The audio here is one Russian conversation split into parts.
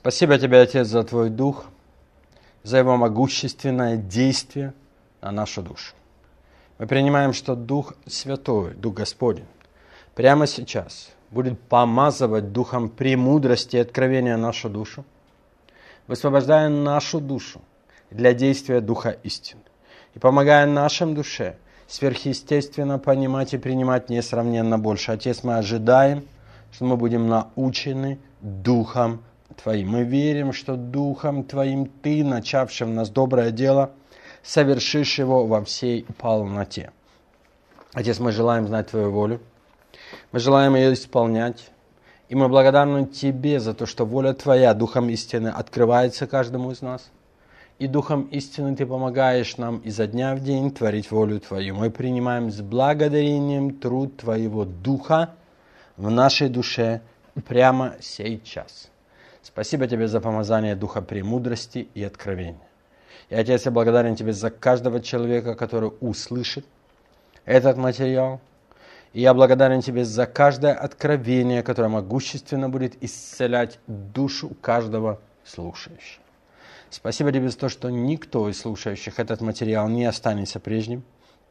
Спасибо Тебе, Отец, за Твой Дух, за Его могущественное действие на нашу душу. Мы принимаем, что Дух Святой, Дух Господень, прямо сейчас будет помазывать Духом премудрости и откровения нашу душу, высвобождая нашу душу для действия Духа истины и помогая нашим душе сверхъестественно понимать и принимать несравненно больше. Отец, мы ожидаем, что мы будем научены Духом Твоим. Мы верим, что Духом Твоим Ты, начавший в нас доброе дело, совершишь его во всей полноте. Отец, мы желаем знать Твою волю, мы желаем ее исполнять, и мы благодарны Тебе за то, что воля Твоя Духом истины открывается каждому из нас, и Духом истины Ты помогаешь нам изо дня в день творить волю Твою. Мы принимаем с благодарением труд Твоего Духа в нашей душе прямо сейчас. Спасибо Тебе за помазание Духа премудрости и откровения. И, Отец, я благодарен Тебе за каждого человека, который услышит этот материал. И я благодарен Тебе за каждое откровение, которое могущественно будет исцелять душу каждого слушающего. Спасибо Тебе за то, что никто из слушающих этот материал не останется прежним,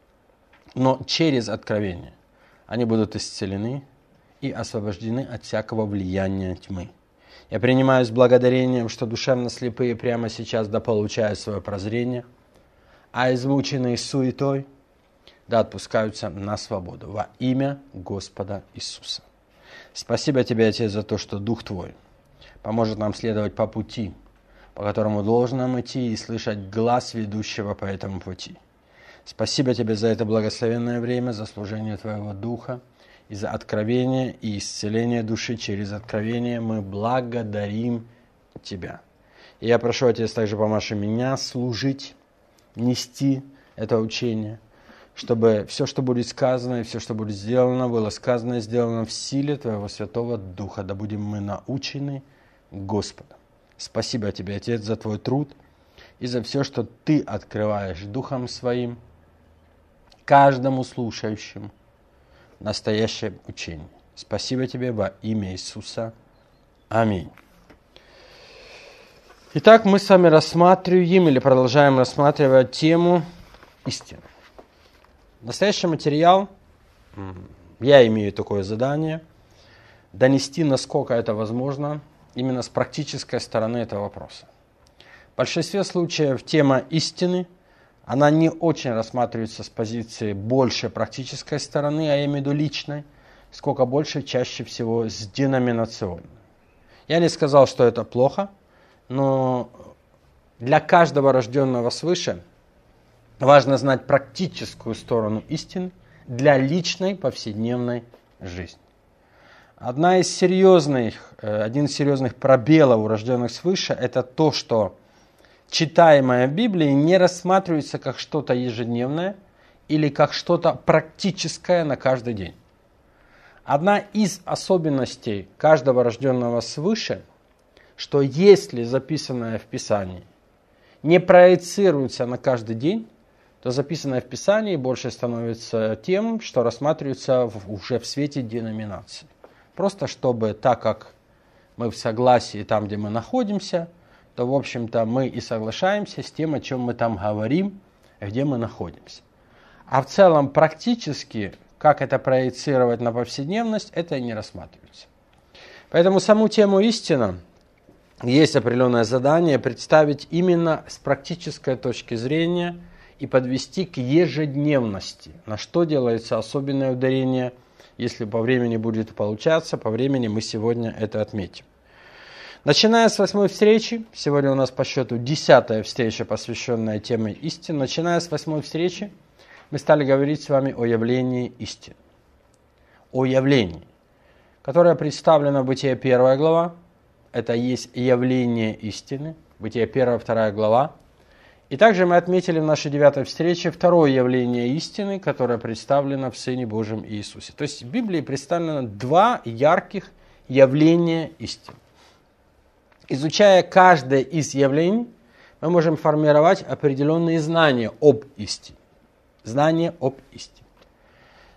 но через откровение они будут исцелены и освобождены от всякого влияния тьмы. Я принимаю с благодарением, что душевно слепые прямо сейчас да получают свое прозрение, а измученные суетой да отпускаются на свободу во имя Господа Иисуса. Спасибо Тебе, Отец, за то, что Дух Твой поможет нам следовать по пути, по которому должен нам идти, и слышать глас ведущего по этому пути. Спасибо Тебе за это благословенное время, за служение Твоего Духа, и за откровение и исцеление души через откровение. Мы благодарим Тебя. И я прошу, Отец, также помаши меня служить, нести это учение, чтобы все, что будет сказано, и все, что будет сделано, было сказано и сделано в силе Твоего Святого Духа. Да будем мы научены Господом. Спасибо Тебе, Отец, за Твой труд и за все, что Ты открываешь Духом Своим каждому слушающему настоящее учение. Спасибо Тебе во имя Иисуса. Аминь. Итак, мы с вами рассматриваем или продолжаем рассматривать тему истины. Настоящий материал, я имею такое задание, донести, насколько это возможно, именно с практической стороны этого вопроса. В большинстве случаев тема истины, она не очень рассматривается с позиции больше практической стороны, а я имею в виду личной, сколько больше, чаще всего с деноминационной. Я не сказал, что это плохо, но для каждого рожденного свыше важно знать практическую сторону истины для личной повседневной жизни. Один из серьезных пробелов у рожденных свыше – это то, что читаемое в Библии не рассматривается как что-то ежедневное или как что-то практическое на каждый день. Одна из особенностей каждого рожденного свыше, что если записанное в Писании не проецируется на каждый день, то записанное в Писании больше становится тем, что рассматривается уже в свете деноминации. Просто чтобы, так как мы в согласии там, где мы находимся, то, в общем-то, мы и соглашаемся с тем, о чем мы там говорим, где мы находимся. А в целом, практически, как это проецировать на повседневность, это и не рассматривается. Поэтому саму тему истина есть определенное задание представить именно с практической точки зрения и подвести к ежедневности, на что делается особенное ударение. Если по времени будет получаться, по времени мы сегодня это отметим. Начиная с 8-й встречи, сегодня у нас по счету 10-я встреча, посвященная теме истины. Начиная с 8-й встречи, мы стали говорить с вами о явлении истины. О явлении, которое представлено в Бытие 1 глава. Это есть явление истины. Бытие 1-2 глава. И также мы отметили в нашей 9-й встрече второе явление истины, которое представлено в Сыне Божьем Иисусе. То есть в Библии представлено два ярких явления истины. Изучая каждое из явлений, мы можем формировать определенные знания об истине. Знания об истине.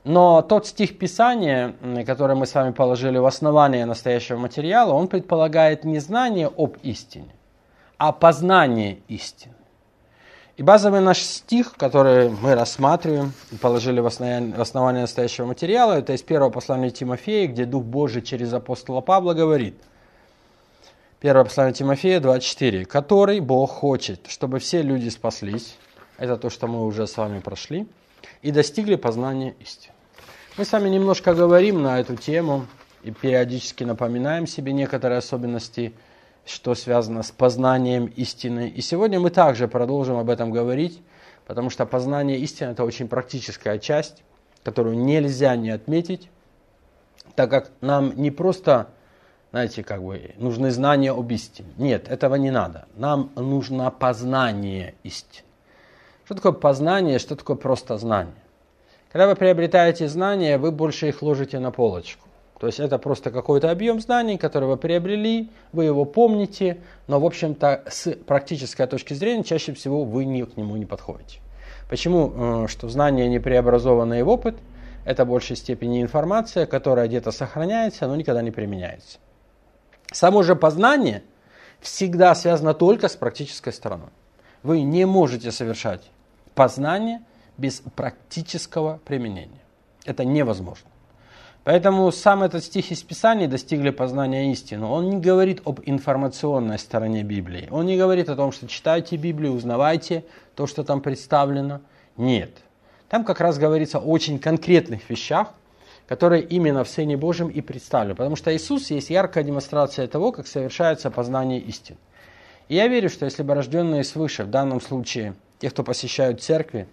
Но тот стих Писания, который мы с вами положили в основание настоящего материала, он предполагает не знание об истине, а познание истины. И базовый наш стих, который мы рассматриваем и положили в основание настоящего материала, это из первого послания Тимофея, где Дух Божий через апостола Павла говорит. Первое послание Тимофея 2:4. «Который Бог хочет, чтобы все люди спаслись». Это то, что мы уже с вами прошли. «И достигли познания истины». Мы с вами немножко говорим на эту тему и периодически напоминаем себе некоторые особенности, что связано с познанием истины. И сегодня мы также продолжим об этом говорить, потому что познание истины – это очень практическая часть, которую нельзя не отметить, так как нам не просто, знаете, нужны знания об истине. Нет, этого не надо. Нам нужно познание истины. Что такое познание, что такое просто знание? Когда вы приобретаете знания, вы больше их ложите на полочку. То есть это просто какой-то объем знаний, который вы приобрели, вы его помните, но, в общем-то, с практической точки зрения, чаще всего вы к нему не подходите. Почему? Что знания, не преобразованные в опыт, это в большей степени информация, которая где-то сохраняется, но никогда не применяется. Само же познание всегда связано только с практической стороной. Вы не можете совершать познание без практического применения. Это невозможно. Поэтому сам этот стих из Писания «достигли познания истины», он не говорит об информационной стороне Библии. Он не говорит о том, что читайте Библию, узнавайте то, что там представлено. Нет. Там как раз говорится о очень конкретных вещах, которые именно в Сыне Божьем и представлены. Потому что Иисус есть яркая демонстрация того, как совершается познание истин. И я верю, что если бы рожденные свыше, в данном случае те, кто посещают церкви,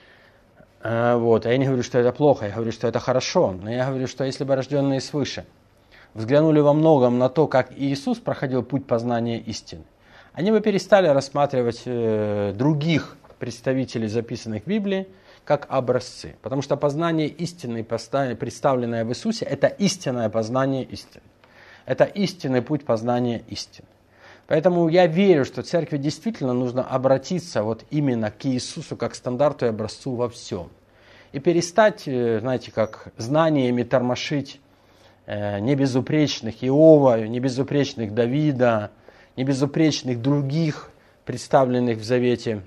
а я не говорю, что это плохо, я говорю, что это хорошо, но я говорю, что если бы рожденные свыше взглянули во многом на то, как Иисус проходил путь познания истины, они бы перестали рассматривать других представителей, записанных в Библии, как образцы. Потому что познание истины, представленное в Иисусе, это истинное познание истины. Это истинный путь познания истины. Поэтому я верю, что церкви действительно нужно обратиться вот именно к Иисусу как стандарту и образцу во всем. И перестать, знаете, как знаниями тормошить небезупречных Иова, небезупречных Давида, небезупречных других представленных в Завете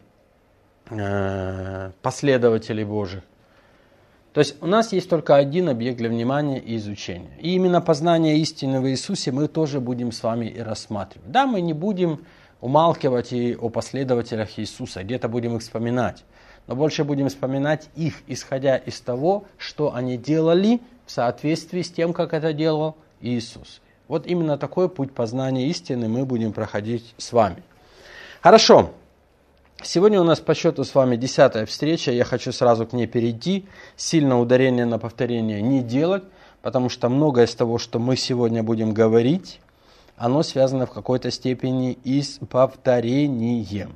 последователей Божьих. То есть у нас есть только один объект для внимания и изучения. И именно познание истины в Иисусе мы тоже будем с вами и рассматривать. Да, мы не будем умалкивать и о последователях Иисуса, где-то будем их вспоминать. Но больше будем вспоминать их, исходя из того, что они делали в соответствии с тем, как это делал Иисус. Вот именно такой путь познания истины мы будем проходить с вами. Хорошо. Сегодня у нас по счету с вами 10-я встреча, я хочу сразу к ней перейти, сильно ударение на повторение не делать, потому что многое из того, что мы сегодня будем говорить, оно связано в какой-то степени и с повторением.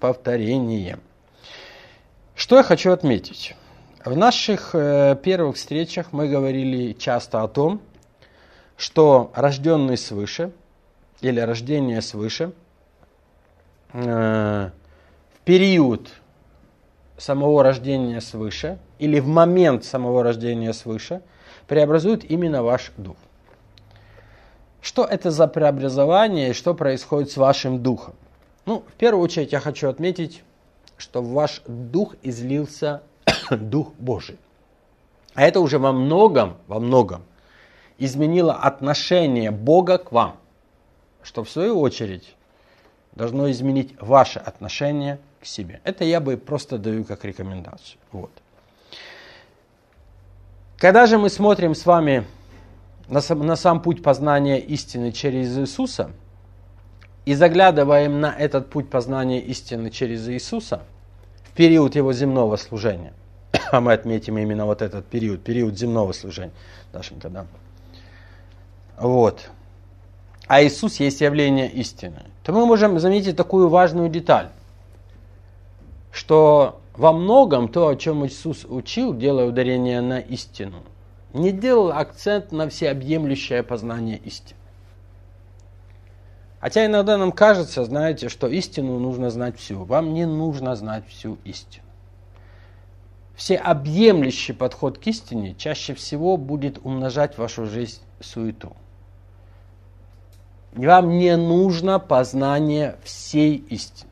Что я хочу отметить? В наших первых встречах мы говорили часто о том, что рожденный свыше или рождение свыше в период самого рождения свыше или в момент самого рождения свыше преобразует именно ваш дух. Что это за преобразование и что происходит с вашим духом? В первую очередь я хочу отметить, что в ваш дух излился Дух Божий. А это уже во многом изменило отношение Бога к вам, что в свою очередь должно изменить ваше отношение к себе. Это я бы просто даю как рекомендацию. Вот. Когда же мы смотрим с вами на сам путь познания истины через Иисуса и заглядываем на этот путь познания истины через Иисуса в период его земного служения, а мы отметим именно вот этот период земного служения, Дашенька, да? Вот. А Иисус есть явление истины, то мы можем заметить такую важную деталь, что во многом то, о чем Иисус учил, делая ударение на истину, не делал акцент на всеобъемлющее познание истины. Хотя иногда нам кажется, знаете, что истину нужно знать всю. Вам не нужно знать всю истину. всеобъемлющий подход к истине чаще всего будет умножать в вашу жизнь суету. Вам не нужно познание всей истины.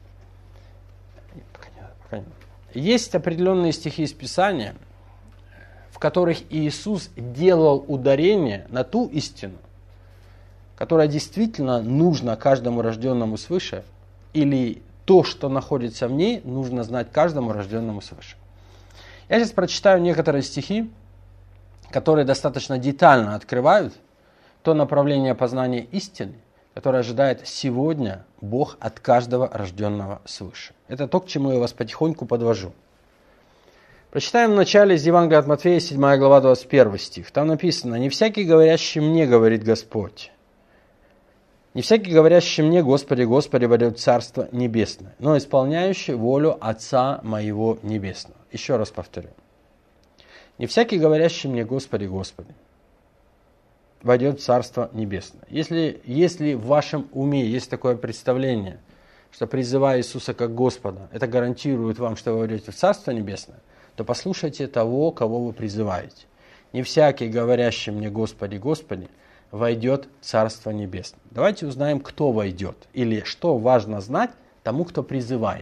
Есть определенные стихи из Писания, в которых Иисус делал ударение на ту истину, которая действительно нужна каждому рожденному свыше, или то, что находится в ней, нужно знать каждому рожденному свыше. Я сейчас прочитаю некоторые стихи, которые достаточно детально открывают то направление познания истины, которое ожидает сегодня Бог от каждого рожденного свыше. Это то, к чему я вас потихоньку подвожу. Прочитаем в начале из Евангелия от Матфея, 7 глава, 21 стих. Там написано: «Не всякий, говорящий мне, говорит Господь, не всякий, говорящий мне, Господи, Господи, войдет в Царство Небесное, но исполняющий волю Отца Моего Небесного». Еще раз повторю. Не всякий, говорящий мне, Господи, Господи, войдет в Царство Небесное. Если в вашем уме есть такое представление, что призывая Иисуса как Господа, это гарантирует вам, что вы войдете в Царство Небесное, то послушайте того, кого вы призываете. Не всякий, говорящий мне, Господи, Господи, войдет в Царство Небесное. Давайте узнаем, кто войдет, или что важно знать тому, кто призывает.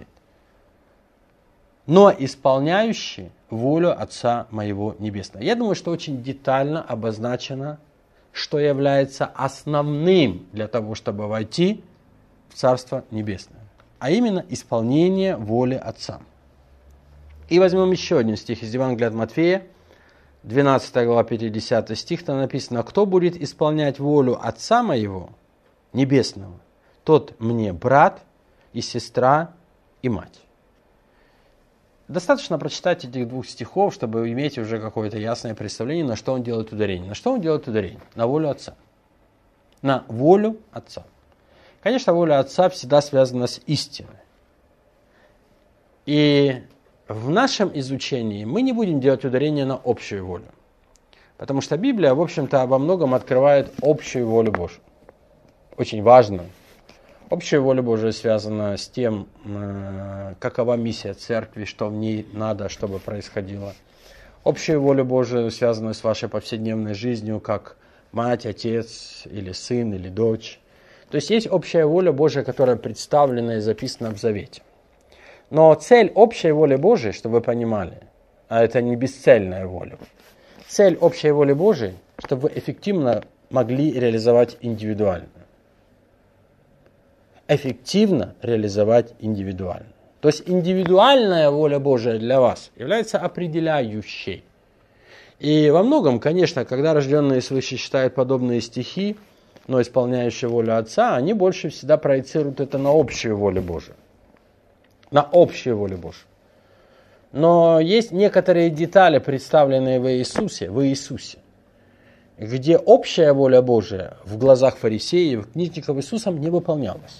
Но исполняющий волю Отца Моего Небесного. Я думаю, что очень детально обозначено, что является основным для того, чтобы войти в Царство Небесное, а именно исполнение воли Отца. И возьмем еще один стих из Евангелия от Матфея, 12 глава, 50 стих, там написано: «Кто будет исполнять волю Отца Моего Небесного, тот мне брат и сестра и мать». Достаточно прочитать этих двух стихов, чтобы иметь уже какое-то ясное представление, на что он делает ударение. На что он делает ударение? На волю Отца. На волю Отца. Конечно, воля Отца всегда связана с истиной. И в нашем изучении мы не будем делать ударение на общую волю. Потому что Библия, в общем-то, во многом открывает общую волю Божию. Очень важно. Общая воля Божия связана с тем, какова миссия церкви, что в ней надо, чтобы происходило. Общая воля Божия связана с вашей повседневной жизнью, как мать, отец, или сын, или дочь. То есть есть общая воля Божия, которая представлена и записана в Завете. Но цель общей воли Божией, чтобы вы понимали, а это не бесцельная воля, цель общей воли Божией, чтобы вы эффективно могли реализовать индивидуально. Эффективно реализовать индивидуально. То есть индивидуальная воля Божия для вас является определяющей. И во многом, конечно, когда рожденные свыше читают подобные стихи, но исполняющие волю Отца, они больше всегда проецируют это на общую волю Божию. На общую волю Божию. Но есть некоторые детали, представленные в Иисусе, где общая воля Божия в глазах фарисеев, книжников Иисусом не выполнялась.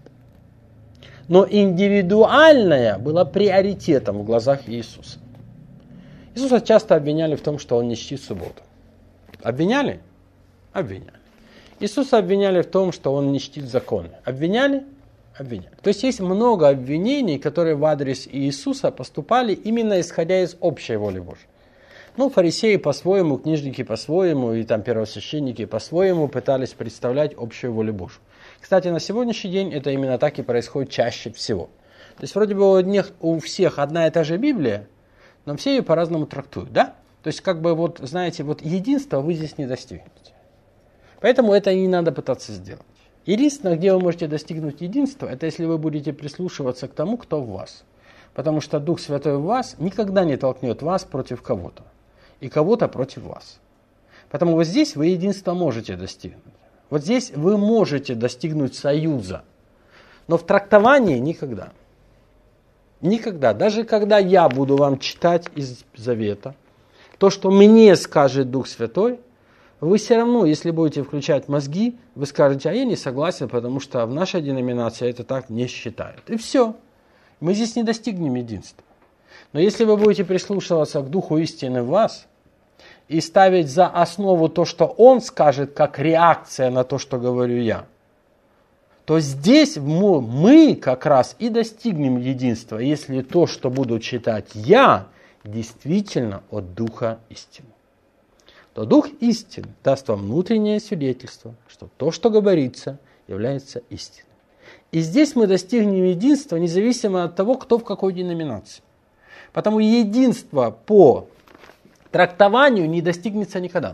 Но индивидуальная была приоритетом в глазах Иисуса. Иисуса часто обвиняли в том, что он не чтит субботу. Обвиняли? Обвиняли. Иисуса обвиняли в том, что он не чтит законы. Обвиняли? Обвиняли. То есть есть много обвинений, которые в адрес Иисуса поступали именно исходя из общей воли Божьей. Ну, фарисеи по-своему, книжники по-своему, и там первосвященники по-своему пытались представлять общую волю Божью. Кстати, на сегодняшний день это именно так и происходит чаще всего. То есть вроде бы у всех одна и та же Библия, но все ее по-разному трактуют, да? То есть как бы вот, знаете, вот единства вы здесь не достигнете. Поэтому это не надо пытаться сделать. Единственное, где вы можете достигнуть единства, это если вы будете прислушиваться к тому, кто в вас. Потому что Дух Святой в вас никогда не толкнет вас против кого-то. И кого-то против вас. Поэтому вот здесь вы единства можете достигнуть. Вот здесь вы можете достигнуть союза. Но в трактовании никогда. Никогда. Даже когда я буду вам читать из Завета, то, что мне скажет Дух Святой, вы все равно, если будете включать мозги, вы скажете: а я не согласен, потому что в нашей деноминации это так не считают. И все. Мы здесь не достигнем единства. Но если вы будете прислушиваться к Духу истины в вас и ставить за основу то, что Он скажет, как реакция на то, что говорю я, то здесь мы как раз и достигнем единства, если то, что буду читать я, действительно от Духа истины, то Дух истины даст вам внутреннее свидетельство, что то, что говорится, является истиной. И здесь мы достигнем единства, независимо от того, кто в какой деноминации. Потому единство по трактованию не достигнется никогда.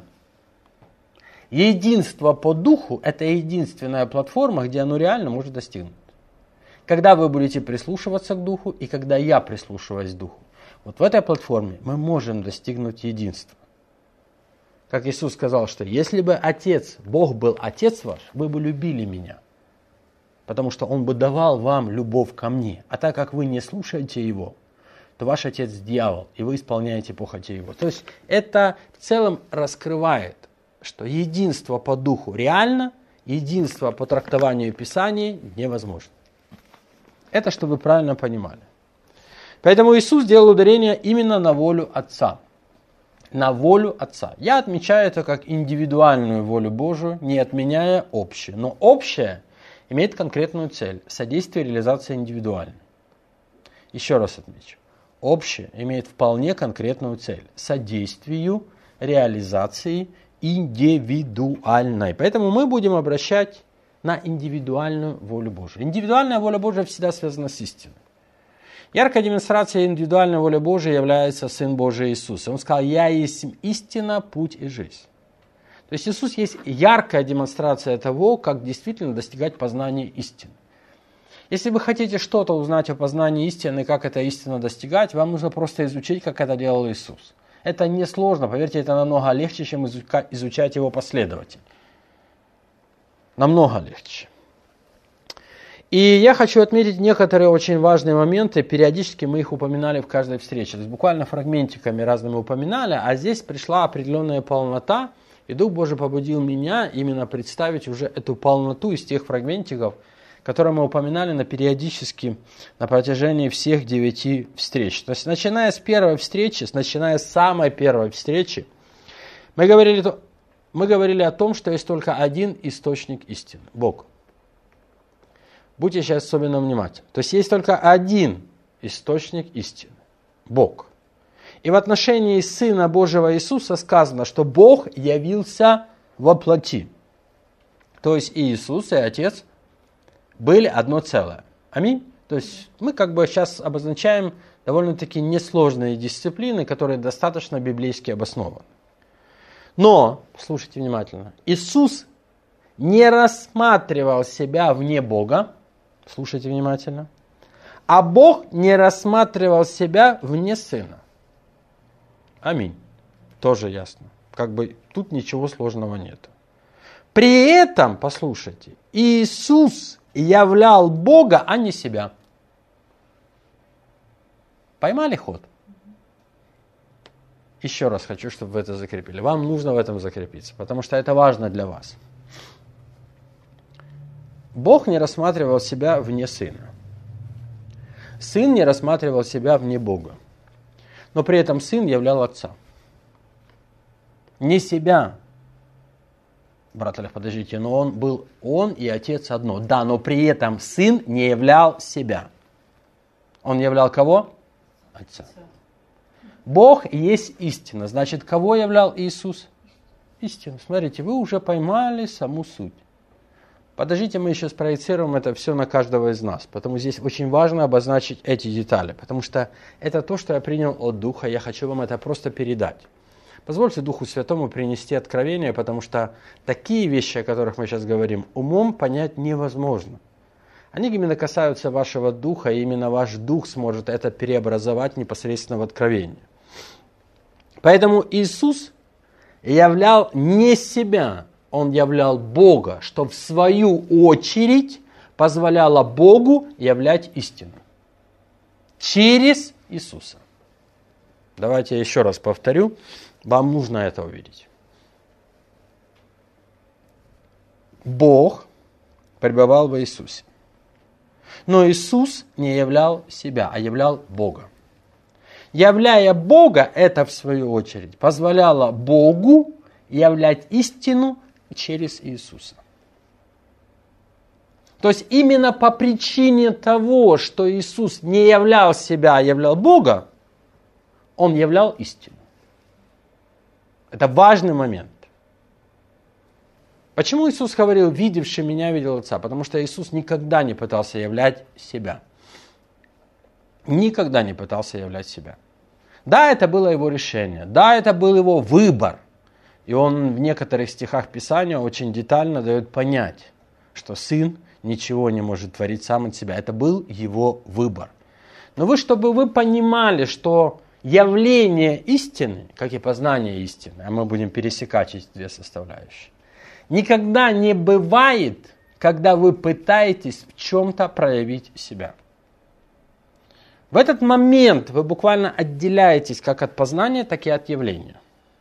Единство по духу – это единственная платформа, где оно реально может достигнуть. Когда вы будете прислушиваться к духу и когда я прислушиваюсь к духу, вот в этой платформе мы можем достигнуть единства. Как Иисус сказал, что если бы Отец, Бог был Отец ваш, вы бы любили меня, потому что Он бы давал вам любовь ко мне. А так как вы не слушаете Его, то ваш отец дьявол, и вы исполняете похоти его. То есть это в целом раскрывает, что единство по духу реально, единство по трактованию Писаний невозможно. Это чтобы вы правильно понимали. Поэтому Иисус делал ударение именно на волю Отца. На волю Отца. Я отмечаю это как индивидуальную волю Божию, не отменяя общую. Но общее имеет конкретную цель – содействие реализации индивидуальной. Еще раз отмечу. Общее имеет вполне конкретную цель – содействию реализации индивидуальной. Поэтому мы будем обращать на индивидуальную волю Божию. Индивидуальная воля Божия всегда связана с истиной. Яркой демонстрацией индивидуальной воли Божией является Сын Божий Иисус. Он сказал: «Я есть истина, путь и жизнь». То есть Иисус есть яркая демонстрация того, как действительно достигать познания истины. Если вы хотите что-то узнать о познании истины, как эта истина достигать, вам нужно просто изучить, как это делал Иисус. Это несложно, поверьте, это намного легче, чем изучать его последовательно. Намного легче. И я хочу отметить некоторые очень важные моменты. Периодически мы их упоминали в каждой встрече. То есть буквально фрагментиками разными упоминали, а здесь пришла определенная полнота, и Дух Божий побудил меня именно представить уже эту полноту из тех фрагментиков, которые мы упоминали периодически на протяжении всех 9 встреч. То есть, начиная с первой встречи, начиная с самой первой встречи, мы говорили о том, что есть только один источник истины – Бог. Будьте сейчас особенно внимательны. То есть, есть только один источник истины – Бог. И в отношении Сына Божьего Иисуса сказано, что Бог явился во плоти. То есть, и Иисус, и Отец были одно целое. Аминь. То есть мы сейчас обозначаем довольно-таки несложные дисциплины, которые достаточно библейски обоснованы. Но, слушайте внимательно, Иисус не рассматривал себя вне Бога, слушайте внимательно, а Бог не рассматривал себя вне Сына. Аминь. Тоже ясно. Тут ничего сложного нет. При этом, послушайте, Иисус являл Бога, а не себя. Поймали ход? Еще раз хочу, чтобы вы это закрепили. Вам нужно в этом закрепиться, потому что это важно для вас. Бог не рассматривал себя вне Сына. Сын не рассматривал себя вне Бога. Но при этом Сын являл Отца. Не себя. Брат Олег, подождите, но он и Отец одно. Да, но при этом Сын не являл себя. Он являл кого? Отца. Бог есть истина. Значит, кого являл Иисус? Истину. Смотрите, вы уже поймали саму суть. Подождите, мы еще спроецируем это все на каждого из нас. Потому здесь очень важно обозначить эти детали. Потому что это то, что я принял от Духа. Я хочу вам это просто передать. Позвольте Духу Святому принести откровение, потому что такие вещи, о которых мы сейчас говорим, умом понять невозможно. Они именно касаются вашего духа, и именно ваш дух сможет это преобразовать непосредственно в откровение. Поэтому Иисус являл не себя, Он являл Бога, что в свою очередь позволяло Богу являть истину. Через Иисуса. Давайте я еще раз повторю. Вам нужно это увидеть. Бог пребывал в Иисусе. Но Иисус не являл себя, а являл Бога. Являя Бога, это в свою очередь позволяло Богу являть истину через Иисуса. То есть именно по причине того, что Иисус не являл себя, а являл Бога, Он являл истину. Это важный момент. Почему Иисус говорил, видевший меня, видел Отца? Потому что Иисус никогда не пытался являть себя. Никогда не пытался являть себя. Да, это было его решение. Да, это был его выбор. И он в некоторых стихах Писания очень детально дает понять, что Сын ничего не может творить сам от себя. Это был его выбор. Но чтобы вы понимали, что явление истины, как и познание истины, а мы будем пересекать эти две составляющие, никогда не бывает, когда вы пытаетесь в чем-то проявить себя. В этот момент вы буквально отделяетесь как от познания, так и от явления.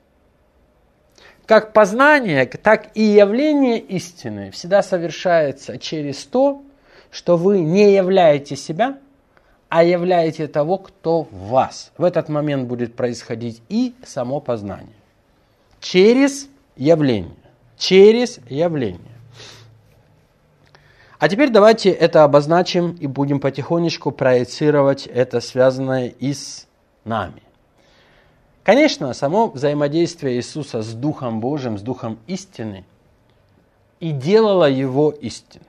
Как познание, так и явление истины всегда совершается через то, что вы не являете себя, а являете того, кто в вас. В этот момент будет происходить и само познание. Через явление. Через явление. А теперь давайте это обозначим и будем потихонечку проецировать это связанное и с нами. Конечно, само взаимодействие Иисуса с Духом Божьим, с Духом истины, и делало его истиной.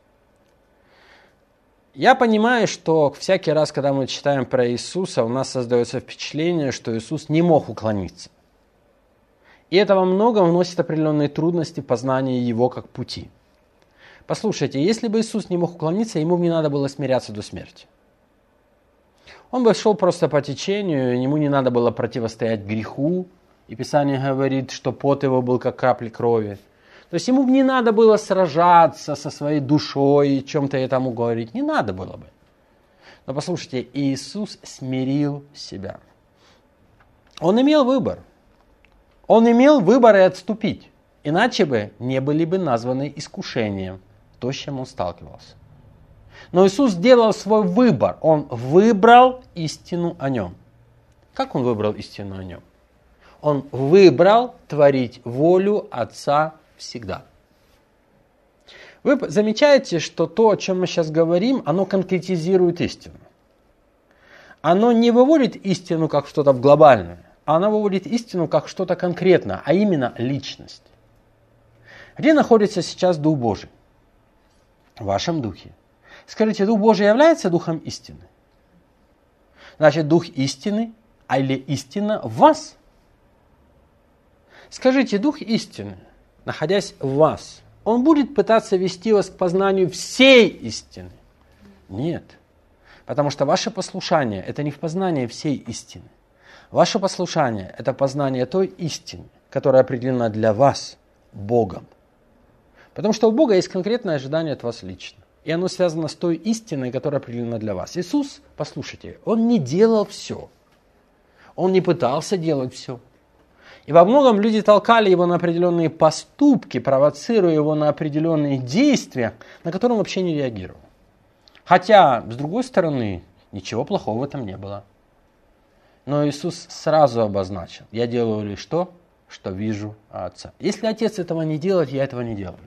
Я понимаю, что всякий раз, когда мы читаем про Иисуса, у нас создается впечатление, что Иисус не мог уклониться. И это во многом вносит определенные трудности в познании Его как пути. Послушайте, если бы Иисус не мог уклониться, Ему не надо было смиряться до смерти. Он бы шел просто по течению, Ему не надо было противостоять греху. И Писание говорит, что пот Его был как капли крови. То есть Ему не надо было сражаться со своей душой и чем-то этому говорить. Не надо было бы. Но послушайте, Иисус смирил себя. Он имел выбор. Он имел выбор и отступить. Иначе бы не были бы названы искушением то, с чем он сталкивался. Но Иисус сделал свой выбор. Он выбрал истину о нем. Как он выбрал истину о нем? Он выбрал творить волю Отца всегда. Вы замечаете, что то, о чем мы сейчас говорим, оно конкретизирует истину. Оно не выводит истину как что-то глобальное, а оно выводит истину как что-то конкретное, а именно личность. Где находится сейчас Дух Божий? В вашем духе. Скажите, Дух Божий является Духом истины? Значит, Дух истины, или истина в вас? Скажите, Дух истины, находясь в вас, Он будет пытаться вести вас к познанию всей истины? Нет. Потому что ваше послушание – это не в познании всей истины. Ваше послушание – это познание той истины, которая определена для вас Богом. Потому что у Бога есть конкретное ожидание от вас лично. И оно связано с той истиной, которая определена для вас. Иисус, послушайте, Он не делал все. Он не пытался делать все. И во многом люди толкали Его на определенные поступки, провоцируя Его на определенные действия, на которые Он вообще не реагировал. Хотя, с другой стороны, ничего плохого в этом не было. Но Иисус сразу обозначил: я делаю лишь то, что вижу Отца. Если Отец этого не делает, я этого не делаю.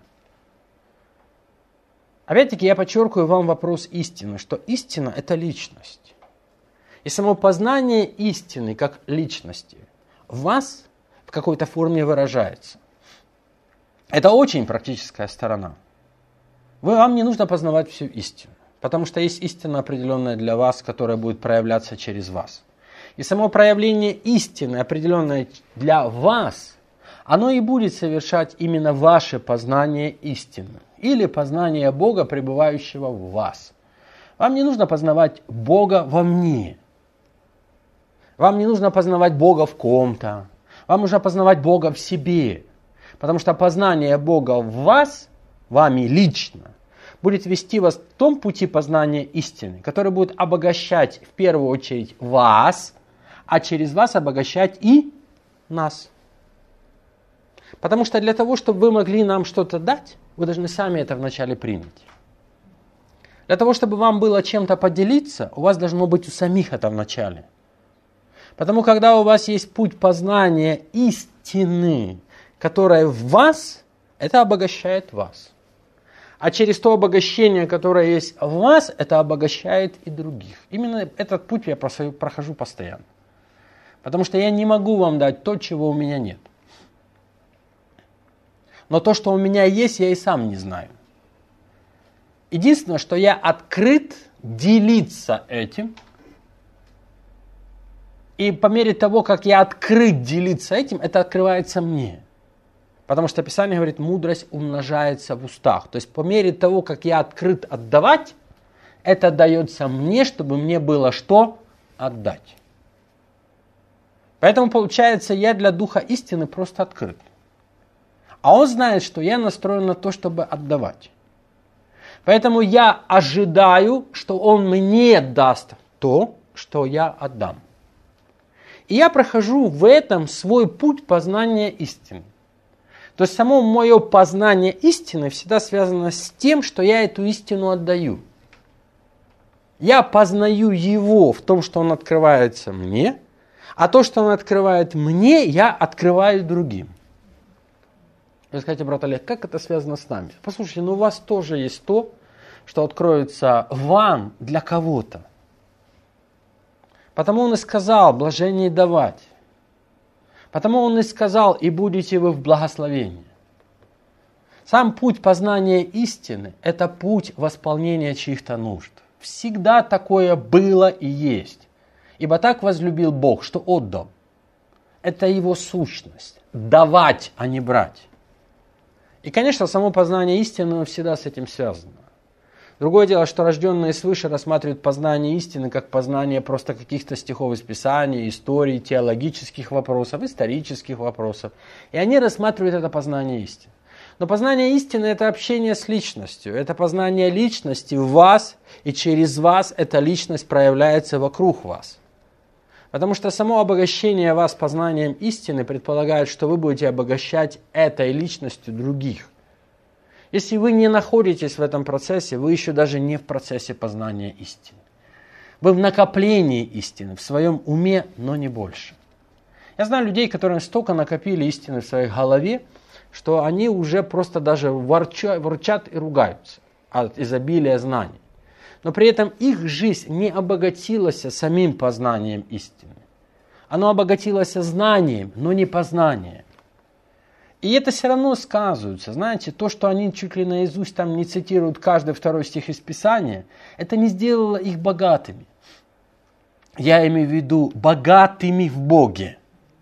Опять-таки я подчеркиваю вам вопрос истины, что истина – это личность. И само познание истины как личности в вас в какой-то форме выражается. Это очень практическая сторона. Вам не нужно познавать всю истину, потому что есть истина определенная для вас, которая будет проявляться через вас. И само проявление истины, определенное для вас, оно и будет совершать именно ваше познание истины. Или познание Бога, пребывающего в вас. Вам не нужно познавать Бога во мне. Вам не нужно познавать Бога в ком-то. Вам нужно познавать Бога в себе. Потому что познание Бога в вас, вами лично, будет вести вас в том пути познания истины, который будет обогащать в первую очередь вас, а через вас обогащать и нас. Потому что для того, чтобы вы могли нам что-то дать, вы должны сами это вначале принять. Для того, чтобы вам было чем-то поделиться, у вас должно быть у самих это вначале. Потому когда у вас есть путь познания истины, которая в вас, это обогащает вас. А через то обогащение, которое есть в вас, это обогащает и других. Именно этот путь я прохожу постоянно. Потому что я не могу вам дать то, чего у меня нет. Но то, что у меня есть, я и сам не знаю. Единственное, что я открыт делиться этим. И по мере того, как я открыт делиться этим, это открывается мне. Потому что Писание говорит, мудрость умножается в устах. То есть по мере того, как я открыт отдавать, это дается мне, чтобы мне было что отдать. Поэтому получается, я для Духа истины просто открыт. А он знает, что я настроен на то, чтобы отдавать. Поэтому я ожидаю, что он мне даст то, что я отдам. И я прохожу в этом свой путь познания истины. То есть само мое познание истины всегда связано с тем, что я эту истину отдаю. Я познаю его в том, что он открывается мне, а то, что он открывает мне, я открываю другим. Вы скажете, брат Олег, как это связано с нами? Послушайте, у вас тоже есть то, что откроется вам для кого-то. Потому он и сказал, блажение давать. Потому он и сказал, и будете вы в благословении. Сам путь познания истины – это путь восполнения чьих-то нужд. Всегда такое было и есть. Ибо так возлюбил Бог, что отдал. Это его сущность. Давать, а не брать. И, конечно, само познание истины всегда с этим связано. Другое дело, что рожденные свыше рассматривают познание истины как познание просто каких-то стихов из Писания, историй, теологических вопросов, исторических вопросов. И они рассматривают это познание истины. Но познание истины – это общение с личностью. Это познание личности в вас, и через вас эта личность проявляется вокруг вас. Потому что само обогащение вас познанием истины предполагает, что вы будете обогащать этой личностью других. Если вы не находитесь в этом процессе, вы еще даже не в процессе познания истины. Вы в накоплении истины, в своем уме, но не больше. Я знаю людей, которые столько накопили истины в своей голове, что они уже просто даже ворчат и ругаются от изобилия знаний. Но при этом их жизнь не обогатилась самим познанием истины. Оно обогатилось знанием, но не познанием. И это все равно сказывается. Знаете, то, что они чуть ли наизусть там не цитируют каждый второй стих из Писания, это не сделало их богатыми. Я имею в виду богатыми в Боге.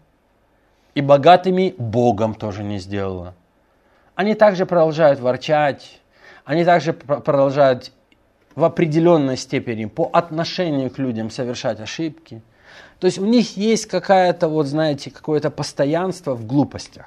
И богатыми Богом тоже не сделало. Они также продолжают ворчать, они также продолжают в определенной степени по отношению к людям совершать ошибки. То есть у них есть какая-то, вот знаете, какое-то постоянство в глупостях.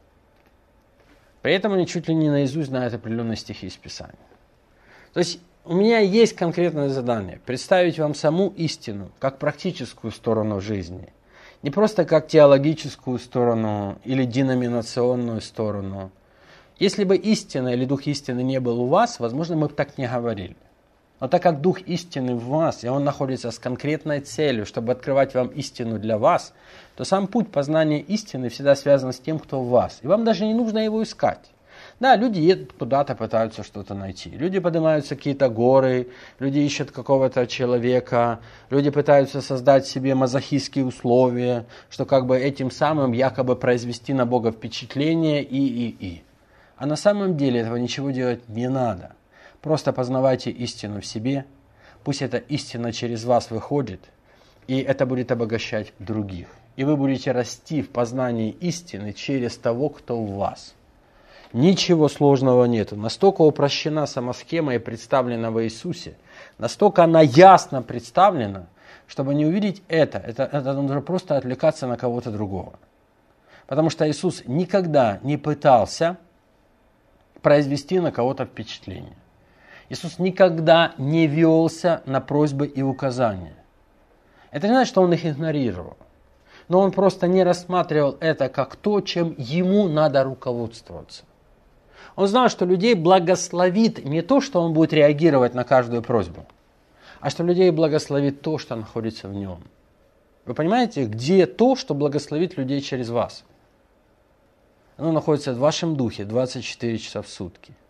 При этом они чуть ли не наизусть знают определенные стихи из Писания. То есть у меня есть конкретное задание – представить вам саму истину как практическую сторону жизни. Не просто как теологическую сторону или деноминационную сторону. Если бы истина или Дух истины не был у вас, возможно, мы бы так не говорили. Но так как Дух истины в вас, и Он находится с конкретной целью, чтобы открывать вам истину для вас, то сам путь познания истины всегда связан с тем, кто в вас. И вам даже не нужно его искать. Да, люди едут куда-то, пытаются что-то найти. Люди поднимаются какие-то горы, люди ищут какого-то человека, люди пытаются создать себе мазохистские условия, что как бы этим самым якобы произвести на Бога впечатление и. А на самом деле этого ничего делать не надо. Просто познавайте истину в себе, пусть эта истина через вас выходит, и это будет обогащать других. И вы будете расти в познании истины через того, кто в вас. Ничего сложного нет. Настолько упрощена сама схема и представлена в Иисусе, настолько она ясно представлена, чтобы не увидеть это нужно просто отвлекаться на кого-то другого. Потому что Иисус никогда не пытался произвести на кого-то впечатление. Иисус никогда не велся на просьбы и указания. Это не значит, что Он их игнорировал. Но Он просто не рассматривал это как то, чем Ему надо руководствоваться. Он знал, что людей благословит не то, что Он будет реагировать на каждую просьбу, а что людей благословит то, что находится в Нем. Вы понимаете, где то, что благословит людей через вас? Оно находится в вашем духе 24 часа в сутки.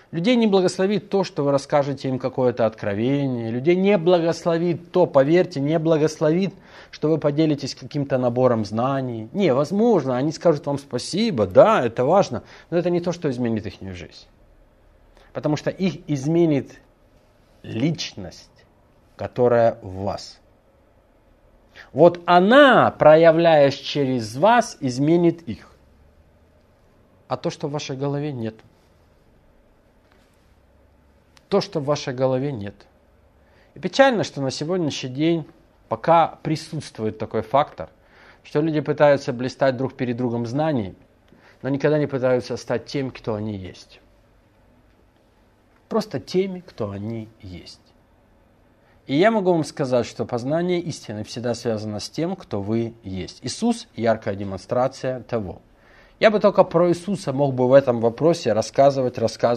Людей не благословит то, что вы расскажете им какое-то откровение. Людей не благословит то, поверьте, не благословит, что вы поделитесь каким-то набором знаний. Не, возможно, они скажут вам спасибо, да, это важно, но это не то, что изменит их жизнь. Потому что их изменит личность, которая в вас. Вот она, проявляясь через вас, изменит их. А то, что в вашей голове, нет. То, что в вашей голове, нет. И печально, что на сегодняшний день пока присутствует такой фактор, что люди пытаются блистать друг перед другом знаниями, но никогда не пытаются стать тем, кто они есть. Просто теми, кто они есть. И я могу вам сказать, что познание истины всегда связано с тем, кто вы есть. Иисус – яркая демонстрация того. Я бы только про Иисуса мог бы в этом вопросе рассказывать.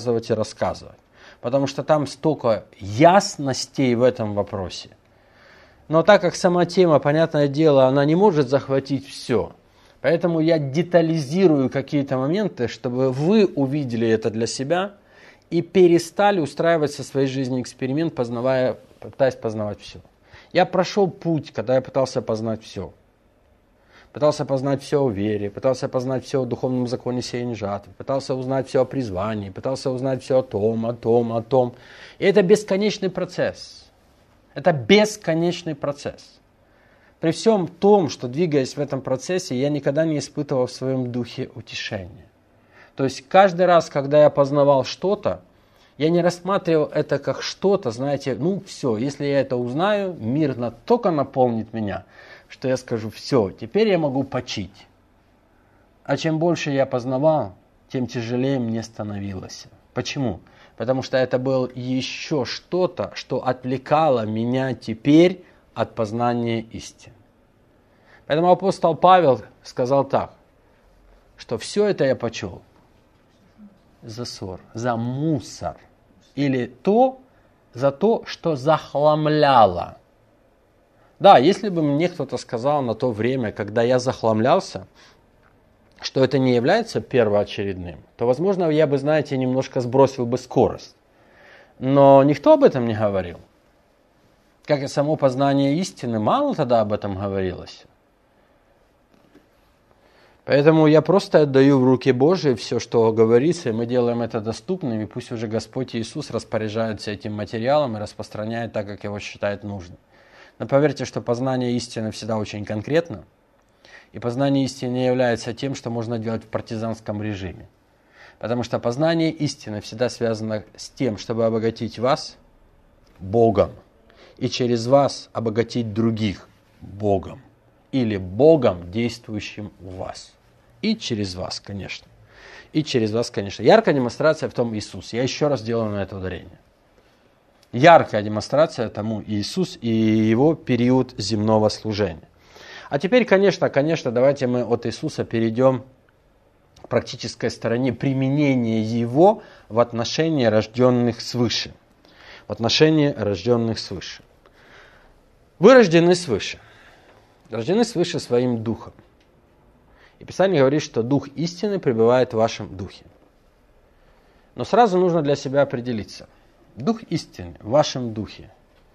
Потому что там столько ясностей в этом вопросе. Но так как сама тема, понятное дело, она не может захватить все. Поэтому я детализирую какие-то моменты, чтобы вы увидели это для себя и перестали устраивать со своей жизнью эксперимент, пытаясь познавать все. Я прошел путь, когда я пытался познать все. Пытался познать все о вере, пытался познать все о духовном законе сеяния жатвы, пытался узнать все о призвании, пытался узнать все о том. И это бесконечный процесс. Это бесконечный процесс. При всем том, что двигаясь в этом процессе, я никогда не испытывал в своем духе утешения. То есть каждый раз, когда я познавал что-то, я не рассматривал это как что-то, знаете, все, если я это узнаю, мир настолько наполнит меня, что я скажу, все, теперь я могу почить. А чем больше я познавал, тем тяжелее мне становилось. Почему? Потому что это было еще что-то, что отвлекало меня теперь от познания истины. Поэтому апостол Павел сказал так, что все это я почел за ссор, за мусор. Или за то, что захламляло. Да, если бы мне кто-то сказал на то время, когда я захламлялся, что это не является первоочередным, то, возможно, я бы, знаете, немножко сбросил бы скорость. Но никто об этом не говорил. Как и само познание истины, мало тогда об этом говорилось. Поэтому я просто отдаю в руки Божьи все, что говорится, и мы делаем это доступным, и пусть уже Господь Иисус распоряжается этим материалом и распространяет так, как его считает нужным. Но поверьте, что познание истины всегда очень конкретно, и познание истины не является тем, что можно делать в партизанском режиме. Потому что познание истины всегда связано с тем, чтобы обогатить вас Богом, и через вас обогатить других Богом, или Богом, действующим в вас. И через вас, конечно. Яркая демонстрация в том Иисус. Я еще раз делаю на это ударение. Яркая демонстрация тому Иисус и его период земного служения. А теперь, конечно, давайте мы от Иисуса перейдем к практической стороне применения его в отношении рожденных свыше. Вы рождены свыше. Рождены свыше своим духом. И Писание говорит, что Дух истины пребывает в вашем духе. Но сразу нужно для себя определиться. Дух истины в вашем духе,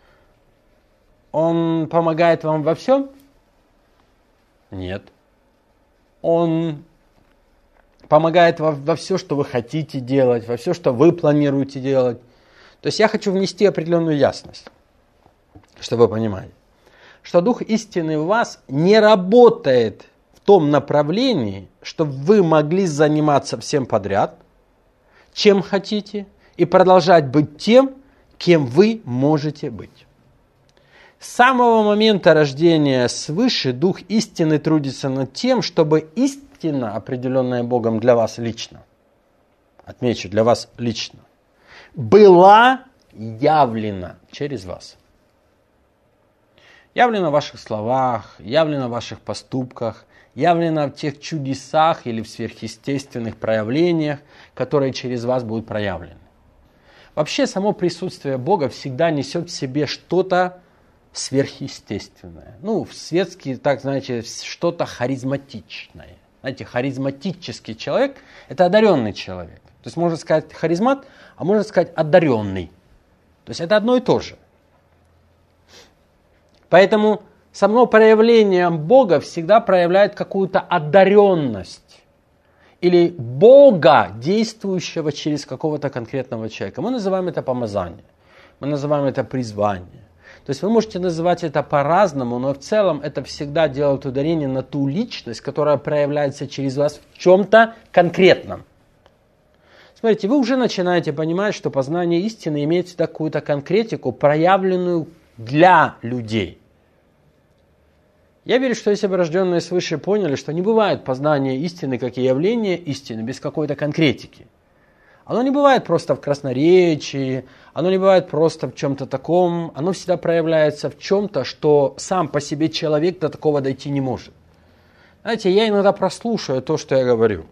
он помогает вам во всем? Нет. Он помогает во все, что вы хотите делать, во все, что вы планируете делать. То есть я хочу внести определенную ясность, чтобы вы понимали, что Дух истины в вас не работает в том направлении, чтобы вы могли заниматься всем подряд, чем хотите, и продолжать быть тем, кем вы можете быть. С самого момента рождения свыше Дух истины трудится над тем, чтобы истина, определенная Богом для вас лично, отмечу, для вас лично, была явлена через вас. Явлена в ваших словах, явлена в ваших поступках, явлена в тех чудесах или в сверхъестественных проявлениях, которые через вас будут проявлены. Вообще, само присутствие Бога всегда несет в себе что-то сверхъестественное. В светски, так знаете, что-то харизматичное. Знаете, харизматический человек – это одаренный человек. То есть, можно сказать, харизмат, а можно сказать одаренный. То есть это одно и то же. Поэтому само проявление Бога всегда проявляет какую-то одаренность. Или Бога, действующего через какого-то конкретного человека. Мы называем это помазание. Мы называем это призвание. То есть вы можете называть это по-разному, но в целом это всегда делает ударение на ту личность, которая проявляется через вас в чем-то конкретном. Смотрите, вы уже начинаете понимать, что познание истины имеет всегда какую-то конкретику, проявленную для людей. Я верю, что если бы рожденные свыше поняли, что не бывает познания истины, как и явление истины, без какой-то конкретики. Оно не бывает просто в красноречии, оно не бывает просто в чем-то таком, оно всегда проявляется в чем-то, что сам по себе человек до такого дойти не может. Знаете, я иногда прослушаю то, что я говорю.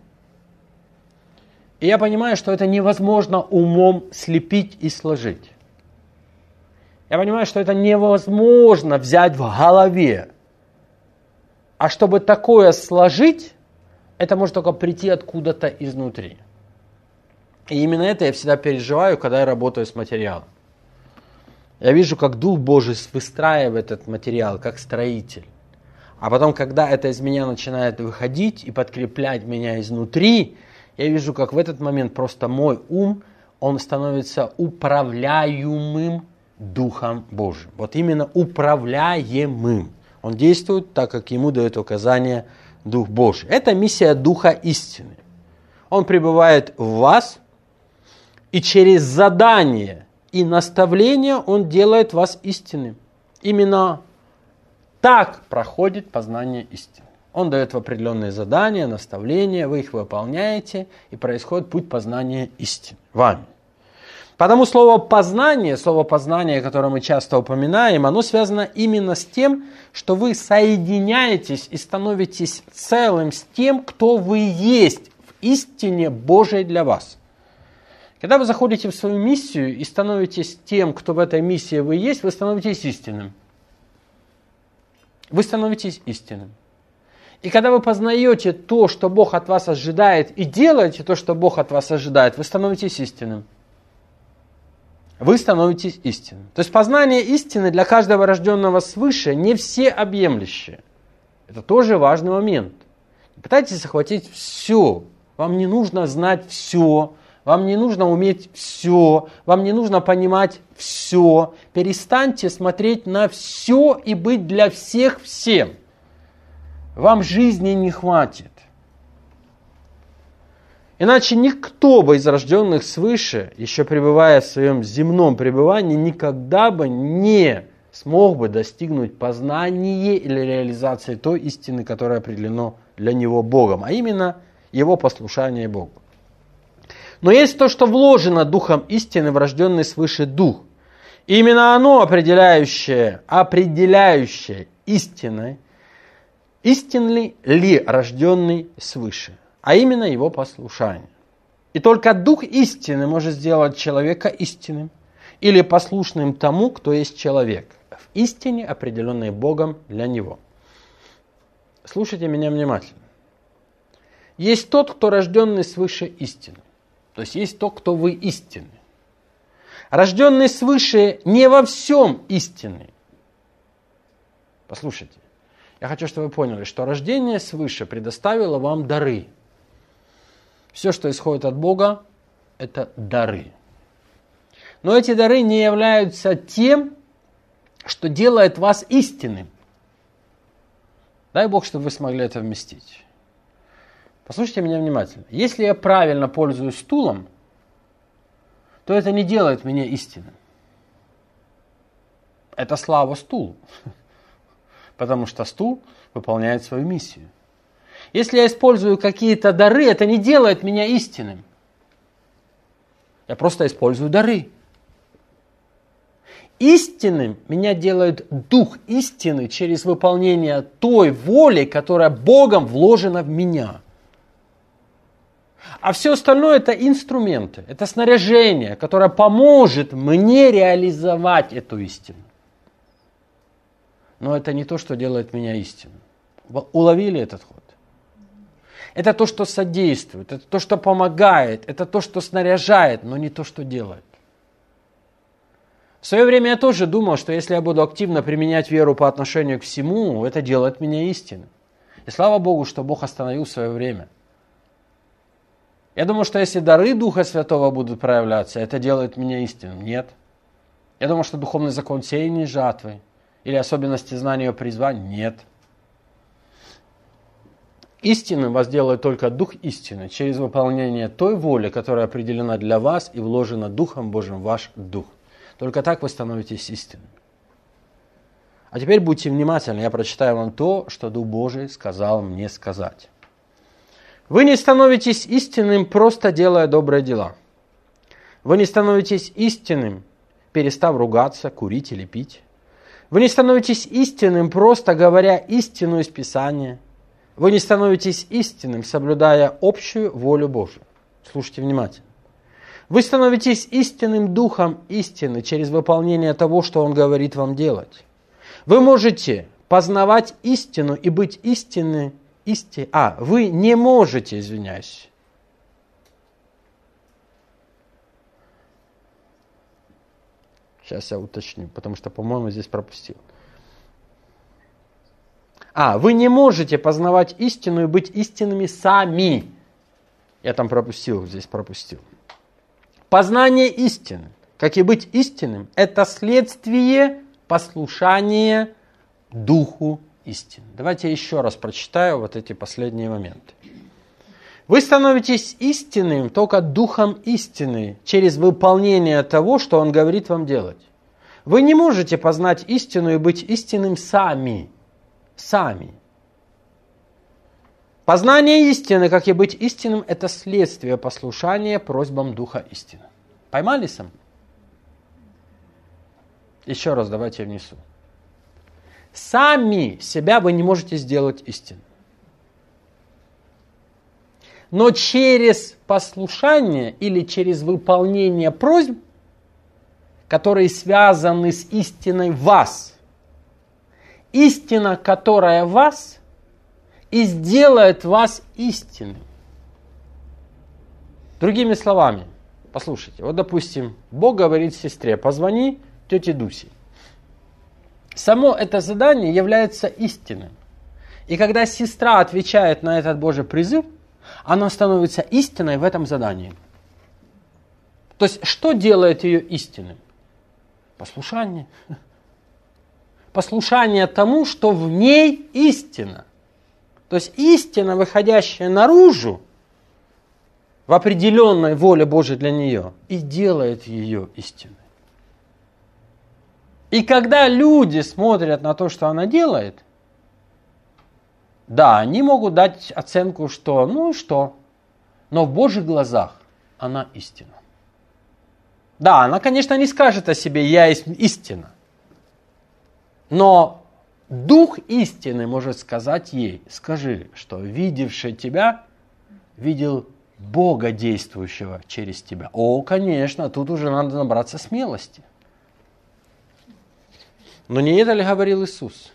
И я понимаю, что это невозможно умом слепить и сложить. Я понимаю, что это невозможно взять в голове. А чтобы такое сложить, это может только прийти откуда-то изнутри. И именно это я всегда переживаю, когда я работаю с материалом. Я вижу, как Дух Божий выстраивает этот материал, как строитель. А потом, когда это из меня начинает выходить и подкреплять меня изнутри, я вижу, как в этот момент просто мой ум, он становится управляемым Духом Божьим. Вот именно управляемым. Он действует так, как ему дает указание Дух Божий. Это миссия Духа истины. Он пребывает в вас, и через задание и наставление он делает вас истинным. Именно так проходит познание истины. Он дает в определенные задания, наставления, вы их выполняете, и происходит путь познания истины вами. Потому слово познание, которое мы часто упоминаем, оно связано именно с тем, что вы соединяетесь и становитесь целым с тем, кто вы есть в истине Божией для вас. Когда вы заходите в свою миссию и становитесь тем, кто в этой миссии вы есть, вы становитесь истинным. Вы становитесь истинным. И когда вы познаете то, что Бог от вас ожидает, и делаете то, что Бог от вас ожидает, вы становитесь истинным. Вы становитесь истинным. То есть познание истины для каждого рожденного свыше не всеобъемлющее. Это тоже важный момент. Не пытайтесь захватить все. Вам не нужно знать все. Вам не нужно уметь все. Вам не нужно понимать все. Перестаньте смотреть на все и быть для всех всем. Вам жизни не хватит. Иначе никто бы из рожденных свыше, еще пребывая в своем земном пребывании, никогда бы не смог бы достигнуть познания или реализации той истины, которая определено для него Богом, а именно его послушание Богу. Но есть то, что вложено Духом истины в рожденный свыше Дух. И именно оно определяющее истиной, истинный ли рожденный свыше, а именно его послушание. И только Дух истины может сделать человека истинным или послушным тому, кто есть человек, в истине, определенной Богом для него. Слушайте меня внимательно. Есть тот, кто рожденный свыше истины. То есть есть тот, кто вы истинны. Рожденный свыше не во всем истинный. Послушайте. Я хочу, чтобы вы поняли, что рождение свыше предоставило вам дары. Все, что исходит от Бога, это дары. Но эти дары не являются тем, что делает вас истинным. Дай Бог, чтобы вы смогли это вместить. Послушайте меня внимательно. Если я правильно пользуюсь стулом, то это не делает меня истинным. Это слава стулу. Потому что стул выполняет свою миссию. Если я использую какие-то дары, это не делает меня истинным. Я просто использую дары. Истинным меня делает Дух истины через выполнение той воли, которая Богом вложена в меня. А все остальное это инструменты, это снаряжение, которое поможет мне реализовать эту истину. Но это не то, что делает меня истинным. Уловили этот ход? Это то, что содействует, это то, что помогает, это то, что снаряжает, но не то, что делает. В свое время я тоже думал, что если я буду активно применять веру по отношению к всему, это делает меня истинным. И слава Богу, что Бог остановил свое время. Я думал, что если дары Духа Святого будут проявляться, это делает меня истинным. Нет. Я думал, что духовный закон сеяния и жатвы или особенности знания о призвании. Нет. Истинным вас делает только Дух истины через выполнение той воли, которая определена для вас и вложена Духом Божьим в ваш дух. Только так вы становитесь истинным. А теперь будьте внимательны, я прочитаю вам то, что Дух Божий сказал мне сказать. Вы не становитесь истинным, просто делая добрые дела. Вы не становитесь истинным, перестав ругаться, курить или пить. Вы не становитесь истинным, просто говоря истину из Писания. Вы не становитесь истинным, соблюдая общую волю Божию. Слушайте внимательно. Вы становитесь истинным духом истины через выполнение того, что Он говорит вам делать. Вы можете познавать истину и быть истинны. Вы не можете, извиняюсь. Сейчас я уточню, потому что, по-моему, здесь пропустил. Вы не можете познавать истину и быть истинными сами. Я там пропустил, здесь пропустил. Познание истины, как и быть истинным, это следствие послушания Духу истины. Давайте я еще раз прочитаю вот эти последние моменты. Вы становитесь истинным только Духом истины через выполнение того, что Он говорит вам делать. Вы не можете познать истину и быть истинным сами. Познание истины, как и быть истинным, это следствие послушания просьбам Духа истины. Поймали сам? Еще раз давайте я внесу. Сами себя вы не можете сделать истинным. Но через послушание или через выполнение просьб, которые связаны с истиной в вас, истина, которая в вас, и сделает вас истинным. Другими словами, послушайте, вот допустим, Бог говорит сестре, позвони тете Дусе. Само это задание является истинным. И когда сестра отвечает на этот Божий призыв, она становится истиной в этом задании. То есть, что делает ее истинным? Послушание. Послушание тому, что в ней истина. То есть истина, выходящая наружу, в определенной воле Божьей для нее, и делает ее истиной. И когда люди смотрят на то, что она делает, да, они могут дать оценку, что ну и что, но в Божьих глазах она истина. Да, она, конечно, не скажет о себе «я есть истина», но Дух истины может сказать ей, скажи, что видевший тебя, видел Бога, действующего через тебя. О, конечно, тут уже надо набраться смелости. Но не это ли говорил Иисус?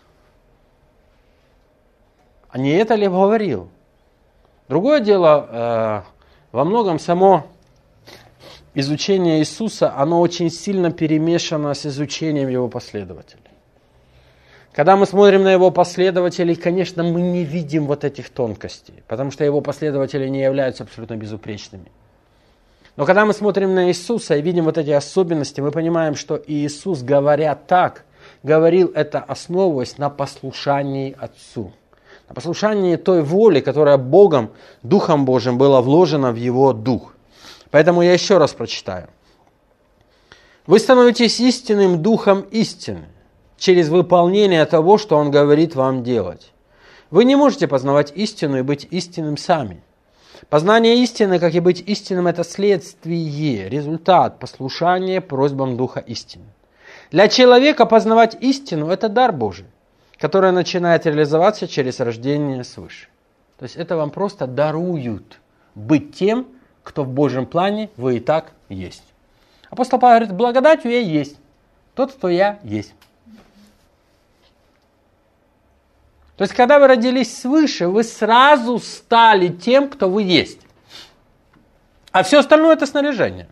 А не это ли говорил? Другое дело, во многом само изучение Иисуса, оно очень сильно перемешано с изучением Его последователей. Когда мы смотрим на Его последователей, конечно, мы не видим вот этих тонкостей, потому что Его последователи не являются абсолютно безупречными. Но когда мы смотрим на Иисуса и видим вот эти особенности, мы понимаем, что Иисус, говоря так, говорил это, основываясь на послушании Отцу. На послушании той воли, которая Богом, Духом Божьим была вложена в Его Дух. Поэтому я еще раз прочитаю. Вы становитесь истинным Духом истины через выполнение того, что Он говорит вам делать. Вы не можете познавать истину и быть истинным сами. Познание истины, как и быть истинным, это следствие, результат послушания просьбам Духа истины. Для человека познавать истину – это дар Божий, который начинает реализоваться через рождение свыше. То есть это вам просто даруют быть тем, кто в Божьем плане вы и так есть. Апостол Павел говорит, благодатью я есть, тот, кто я есть. То есть, когда вы родились свыше, вы сразу стали тем, кто вы есть. А все остальное это снаряжение.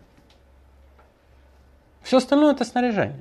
Все остальное это снаряжение.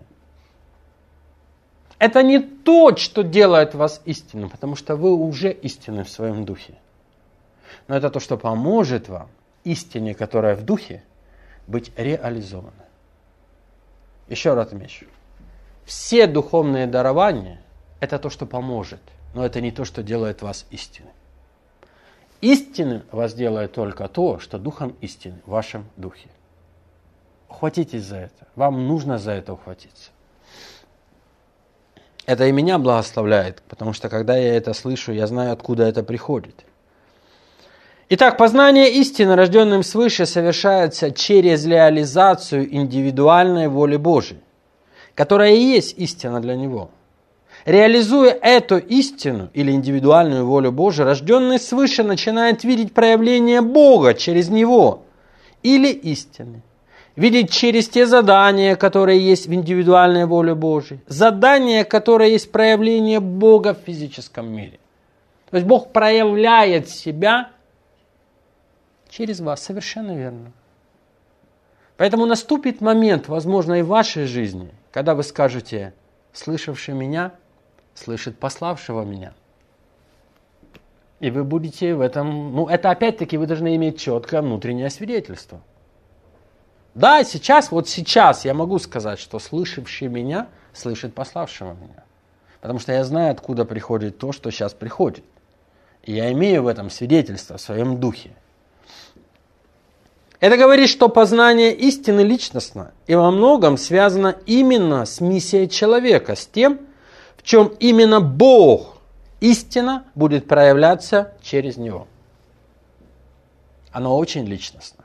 Это не то, что делает вас истинным, потому что вы уже истинны в своем духе. Но это то, что поможет вам, истине, которая в духе, быть реализованной. Еще раз отмечу. Все духовные дарования – это то, что поможет, но это не то, что делает вас истинным. Истинным вас делает только то, что духом истины в вашем духе. Ухватитесь за это. Вам нужно за это ухватиться. Это и меня благословляет, потому что когда я это слышу, я знаю, откуда это приходит. Итак, познание истины, рожденным свыше, совершается через реализацию индивидуальной воли Божией, которая и есть истина для него. Реализуя эту истину или индивидуальную волю Божию, рожденный свыше начинает видеть проявление Бога через него или истины. Видеть через те задания, которые есть в индивидуальной воле Божией. Задания, которые есть проявление Бога в физическом мире. То есть Бог проявляет себя через вас. Совершенно верно. Поэтому наступит момент, возможно, и в вашей жизни, когда вы скажете: слышавший меня, слышит пославшего меня. И вы будете в этом... это опять-таки вы должны иметь четкое внутреннее свидетельство. Да, сейчас я могу сказать, что слышавший меня, слышит пославшего меня. Потому что я знаю, откуда приходит то, что сейчас приходит. И я имею в этом свидетельство в своем духе. Это говорит, что познание истины личностно и во многом связано именно с миссией человека, с тем, в чем именно Бог, истина, будет проявляться через него. Оно очень личностно.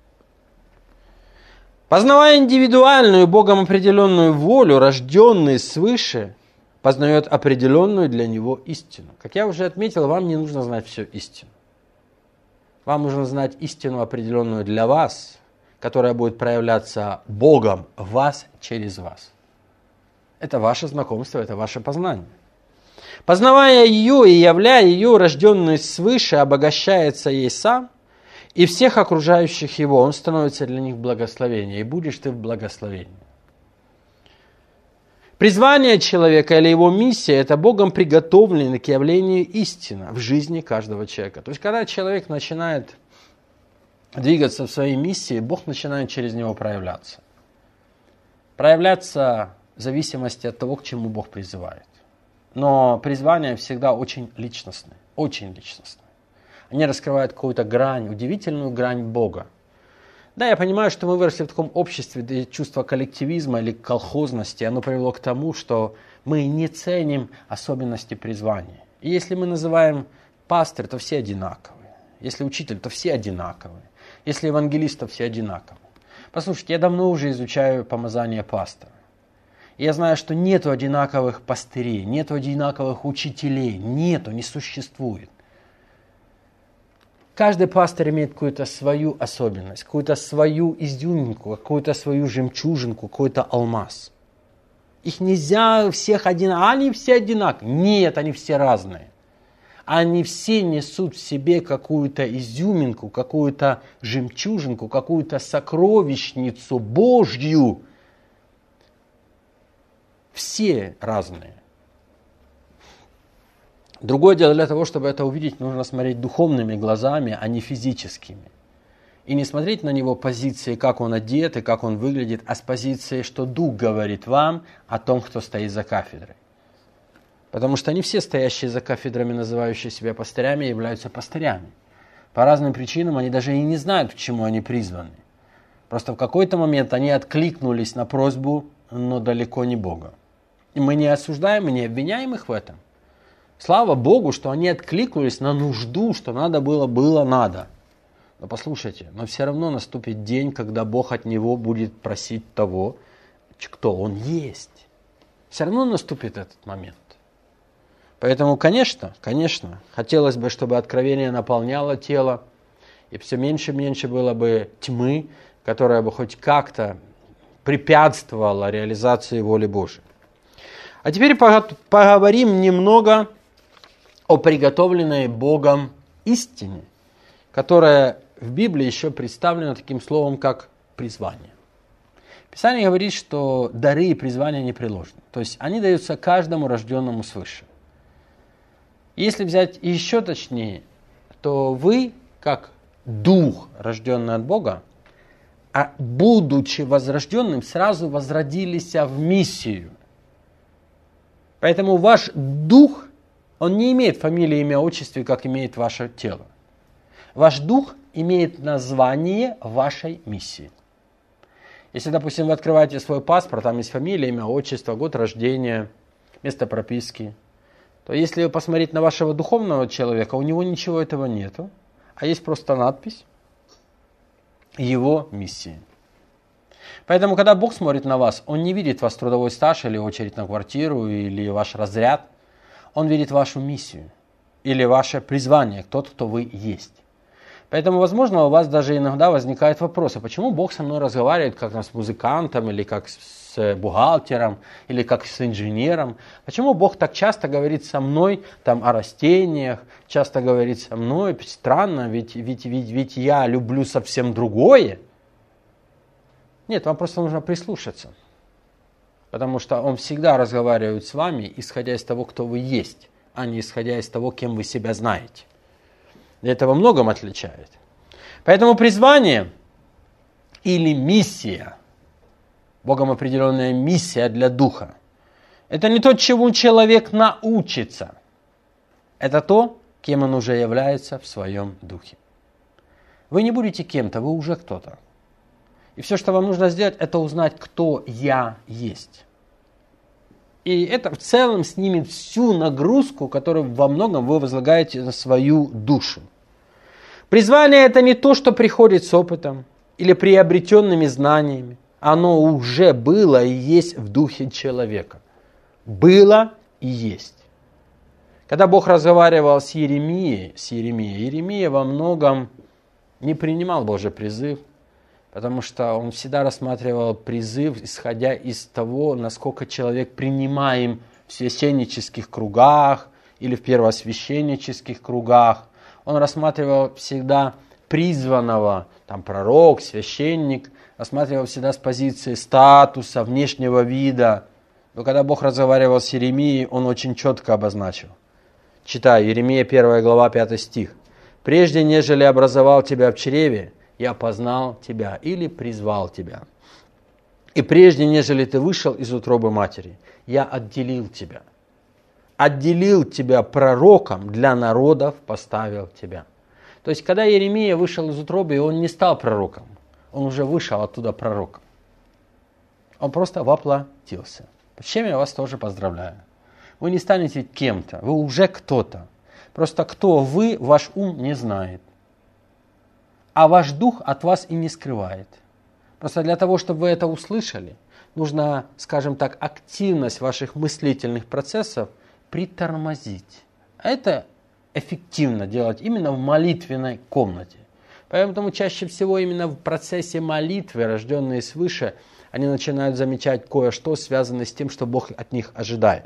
Познавая индивидуальную, Богом определенную волю, рожденный свыше познает определенную для него истину. Как я уже отметил, вам не нужно знать всю истину. Вам нужно знать истину, определенную для вас, которая будет проявляться Богом в вас через вас. Это ваше знакомство, это ваше познание. Познавая ее и являя ее, рожденный свыше обогащается ей сам и всех окружающих его. Он становится для них благословением, и будешь ты в благословении. Призвание человека или его миссия – это Богом приготовленный к явлению истина в жизни каждого человека. То есть, когда человек начинает двигаться в своей миссии, Бог начинает через него проявляться. Проявляться в зависимости от того, к чему Бог призывает. Но призвания всегда очень личностные, очень личностные. Они раскрывают какую-то грань, удивительную грань Бога. Да, я понимаю, что мы выросли в таком обществе, где чувство коллективизма или колхозности, оно привело к тому, что мы не ценим особенности призвания. И если мы называем пастырь, то все одинаковые. Если учитель, то все одинаковые. Если евангелист, то все одинаковые. Послушайте, я давно уже изучаю помазание пастора. И я знаю, что нету одинаковых пастырей, нету одинаковых учителей, не существует. Каждый пастырь имеет какую-то свою особенность, какую-то свою изюминку, какую-то свою жемчужинку, какой-то алмаз. Их нельзя всех одинаково, они все одинаковые. Нет, они все разные. Они все несут в себе какую-то изюминку, какую-то жемчужинку, какую-то сокровищницу Божью. Все разные. Другое дело, для того, чтобы это увидеть, нужно смотреть духовными глазами, а не физическими. И не смотреть на него позиции, как он одет и как он выглядит, а с позиции, что Дух говорит вам о том, кто стоит за кафедрой. Потому что не все стоящие за кафедрами, называющие себя пастырями, являются пастырями. По разным причинам они даже и не знают, к чему они призваны. Просто в какой-то момент они откликнулись на просьбу, но далеко не Бога. И мы не осуждаем и не обвиняем их в этом. Слава Богу, что они откликнулись на нужду, что надо было надо. Но послушайте, но все равно наступит день, когда Бог от него будет просить того, кто он есть. Все равно наступит этот момент. Поэтому, конечно, хотелось бы, чтобы откровение наполняло тело, и все меньше и меньше было бы тьмы, которая бы хоть как-то препятствовала реализации воли Божией. А теперь поговорим немного о приготовленной Богом истине, которая в Библии еще представлена таким словом, как призвание. Писание говорит, что дары и призвания не приложены. То есть они даются каждому рожденному свыше. Если взять еще точнее, то вы, как дух, рожденный от Бога, а будучи возрожденным, сразу возродились в миссию. Поэтому ваш дух, он не имеет фамилии, имя, отчества, как имеет ваше тело. Ваш дух имеет название вашей миссии. Если, допустим, вы открываете свой паспорт, там есть фамилия, имя, отчество, год рождения, место прописки, то если посмотреть на вашего духовного человека, у него ничего этого нету, а есть просто надпись его миссии. Поэтому, когда Бог смотрит на вас, Он не видит вас трудовой стаж или очередь на квартиру или ваш разряд. Он видит вашу миссию или ваше призвание, тот, кто вы есть. Поэтому, возможно, у вас даже иногда возникают вопросы, почему Бог со мной разговаривает как с музыкантом, или как с бухгалтером, или как с инженером. Почему Бог так часто говорит со мной там, о растениях, часто говорит со мной, странно, ведь я люблю совсем другое. Нет, вам просто нужно прислушаться, потому что Он всегда разговаривает с вами, исходя из того, кто вы есть, а не исходя из того, кем вы себя знаете. Это во многом отличает. Поэтому призвание или миссия, Богом определенная миссия для духа, это не то, чему человек научится. Это то, кем он уже является в своем духе. Вы не будете кем-то, вы уже кто-то. И все, что вам нужно сделать, это узнать, кто я есть. И это в целом снимет всю нагрузку, которую во многом вы возлагаете на свою душу. Призвание – это не то, что приходит с опытом или приобретенными знаниями. Оно уже было и есть в духе человека. Было и есть. Когда Бог разговаривал с Иеремией, Иеремия во многом не принимал Божий призыв, потому что он всегда рассматривал призыв, исходя из того, насколько человек принимаем в священнических кругах или в первосвященнических кругах. Он рассматривал всегда призванного, там пророк, священник, рассматривал всегда с позиции статуса, внешнего вида. Но когда Бог разговаривал с Иеремией, он очень четко обозначил. Читаю, Иеремия 1 глава 5 стих. «Прежде, нежели образовал тебя в чреве, я познал тебя» или «призвал тебя». «И прежде, нежели ты вышел из утробы матери, я отделил тебя». «Отделил тебя пророком, для народов поставил тебя». То есть, когда Иеремия вышел из утробы, он не стал пророком. Он уже вышел оттуда пророком. Он просто воплотился. С чем я вас тоже поздравляю. Вы не станете кем-то, вы уже кто-то. Просто кто вы, ваш ум не знает. А ваш дух от вас и не скрывает. Просто для того, чтобы вы это услышали, нужно, скажем так, активность ваших мыслительных процессов притормозить. А это эффективно делать именно в молитвенной комнате. Поэтому чаще всего именно в процессе молитвы, рожденные свыше, они начинают замечать кое-что, связанное с тем, что Бог от них ожидает.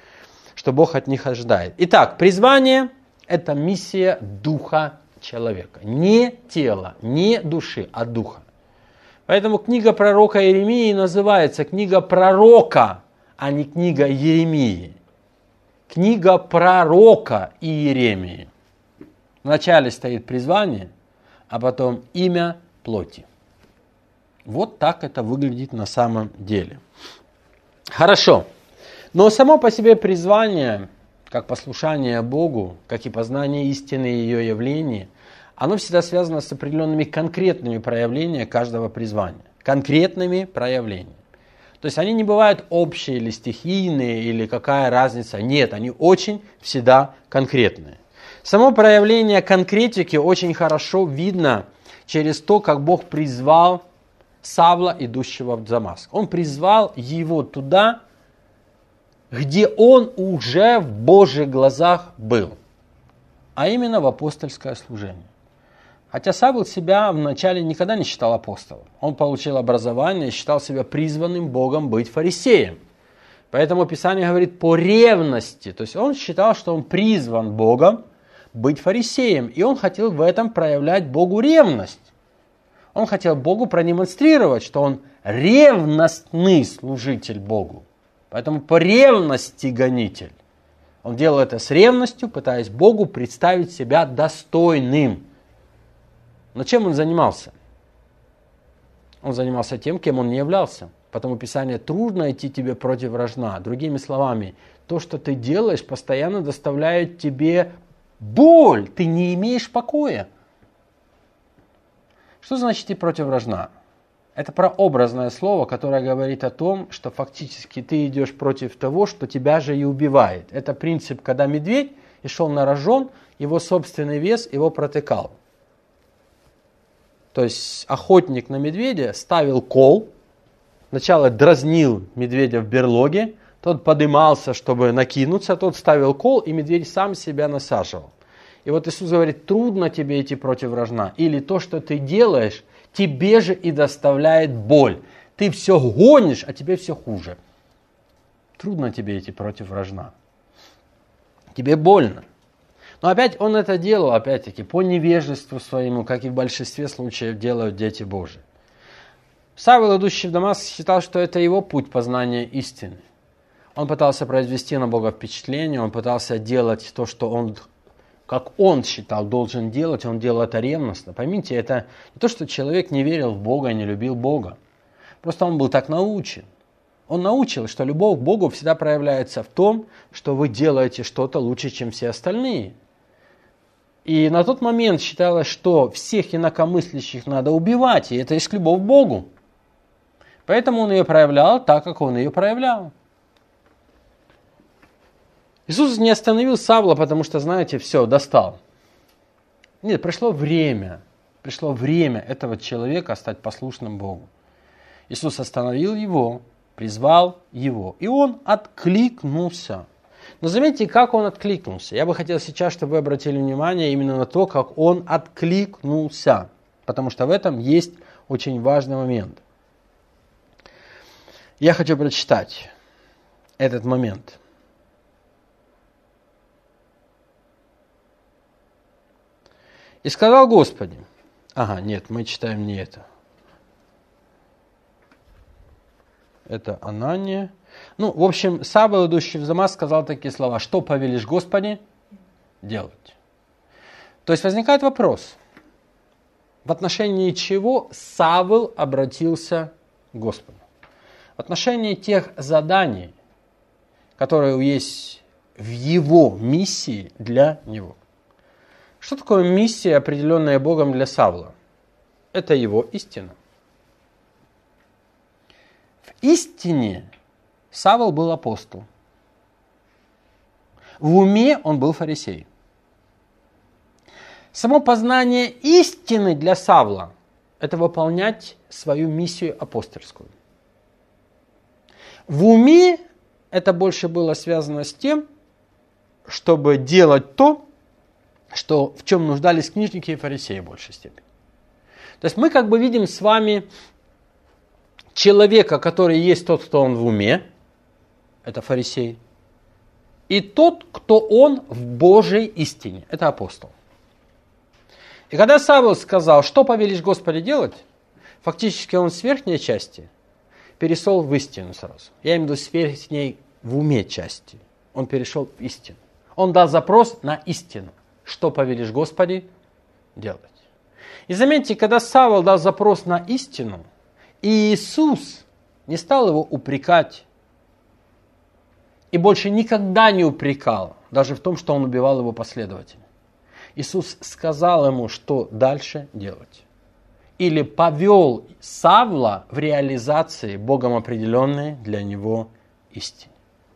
Итак, призвание – это миссия духа человека. Не тела, не души, а духа. Поэтому книга пророка Иеремии называется книга пророка, а не книга Иеремии. Книга пророка Иеремии. Вначале стоит призвание, а потом имя плоти. Вот так это выглядит на самом деле. Хорошо. Но само по себе призвание, как послушание Богу, как и познание истины и ее явления, оно всегда связано с определенными конкретными проявлениями каждого призвания. Конкретными проявлениями. То есть они не бывают общие или стихийные, или какая разница. Нет, они очень всегда конкретные. Само проявление конкретики очень хорошо видно через то, как Бог призвал Савла, идущего в Дамаск. Он призвал его туда, где он уже в Божьих глазах был, а именно в апостольское служение. Хотя Савл себя вначале никогда не считал апостолом. Он получил образование и считал себя призванным Богом быть фарисеем. Поэтому Писание говорит по ревности. То есть он считал, что он призван Богом быть фарисеем. И он хотел в этом проявлять Богу ревность. Он хотел Богу продемонстрировать, что он ревностный служитель Богу. Поэтому по ревности гонитель. Он делал это с ревностью, пытаясь Богу представить себя достойным. Но чем он занимался? Он занимался тем, кем он не являлся. Потому Писание: трудно идти тебе против вражна. Другими словами, то, что ты делаешь, постоянно доставляет тебе боль. Ты не имеешь покоя. Что значит идти против вражна? Это прообразное слово, которое говорит о том, что фактически ты идешь против того, что тебя же и убивает. Это принцип, когда медведь и шел на рожон, его собственный вес его протыкал. То есть охотник на медведя ставил кол, сначала дразнил медведя в берлоге, тот подымался, чтобы накинуться, тот ставил кол, и медведь сам себя насаживал. И вот Иисус говорит: трудно тебе идти против вражна, или то, что ты делаешь, тебе же и доставляет боль. Ты все гонишь, а тебе все хуже. Трудно тебе идти против вражна. Тебе больно. Но опять он это делал, опять-таки, по невежеству своему, как и в большинстве случаев делают дети Божии. Савл, идущий в Дамаск, считал, что это его путь познания истины. Он пытался произвести на Бога впечатление, он пытался делать то, что он, как он считал, должен делать, он делал это ревностно. Поймите, это не то, что человек не верил в Бога, не любил Бога. Просто он был так научен. Он научил, что любовь к Богу всегда проявляется в том, что вы делаете что-то лучше, чем все остальные. И на тот момент считалось, что всех инакомыслящих надо убивать, и это есть любовь к Богу. Поэтому он ее проявлял так, как он ее проявлял. Иисус не остановил Савла, потому что, знаете, все, достал. Нет, пришло время этого человека стать послушным Богу. Иисус остановил его, призвал его, и он откликнулся. Но заметьте, как он откликнулся. Я бы хотел сейчас, чтобы вы обратили внимание именно на то, как он откликнулся. Потому что в этом есть очень важный момент. Я хочу прочитать этот момент. И сказал Господи. Нет, мы читаем не это. Это Анания. В общем, Савл, идущий в Дамаск, сказал такие слова: что повелишь, Господи, делать? То есть возникает вопрос, в отношении чего Савл обратился к Господу? В отношении тех заданий, которые есть в его миссии для него. Что такое миссия, определенная Богом для Савла? Это его истина. В истине Савл был апостол. В уме он был фарисей. Само познание истины для Савла – это выполнять свою миссию апостольскую. В уме это больше было связано с тем, чтобы делать то, что, в чем нуждались книжники и фарисеи в большей степени. То есть мы как бы видим с вами человека, который есть тот, кто он в уме, это фарисей, и тот, кто он в Божьей истине, это апостол. И когда Савл сказал, что повелишь, Господи, делать, фактически он с верхней части перешел в истину сразу. Я имею в виду с верхней в уме части. Он перешел в истину. Он дал запрос на истину. Что повелишь, Господи, делать. И заметьте, когда Савл дал запрос на истину, Иисус не стал его упрекать и больше никогда не упрекал, даже в том, что он убивал его последователей. Иисус сказал ему, что дальше делать. Или повел Савла в реализации Богом определенной для него истины.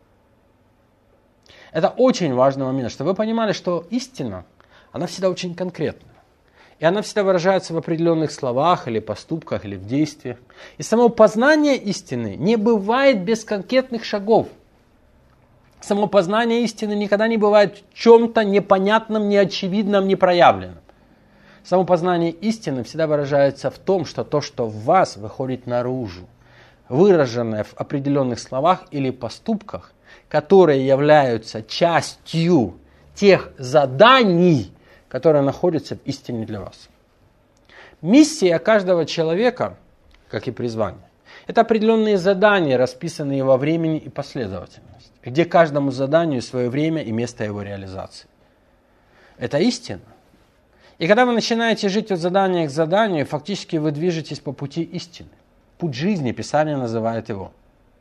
Это очень важный момент, чтобы вы понимали, что истина, она всегда очень конкретна. И она всегда выражается в определенных словах, или поступках, или в действиях. И само познание истины не бывает без конкретных шагов. Само познание истины никогда не бывает в чем-то непонятном, неочевидном, непроявленном. Само познание истины всегда выражается в том, что то, что в вас, выходит наружу. выраженное в определенных словах или поступках, которые являются частью тех заданий, которые находятся в истине для вас. Миссия каждого человека, как и призвание, это определенные задания, расписанные во времени и последовательности, где каждому заданию свое время и место его реализации. Это истина. И когда вы начинаете жить от задания к заданию, фактически вы движетесь по пути истины. Путь жизни, Писание называет его.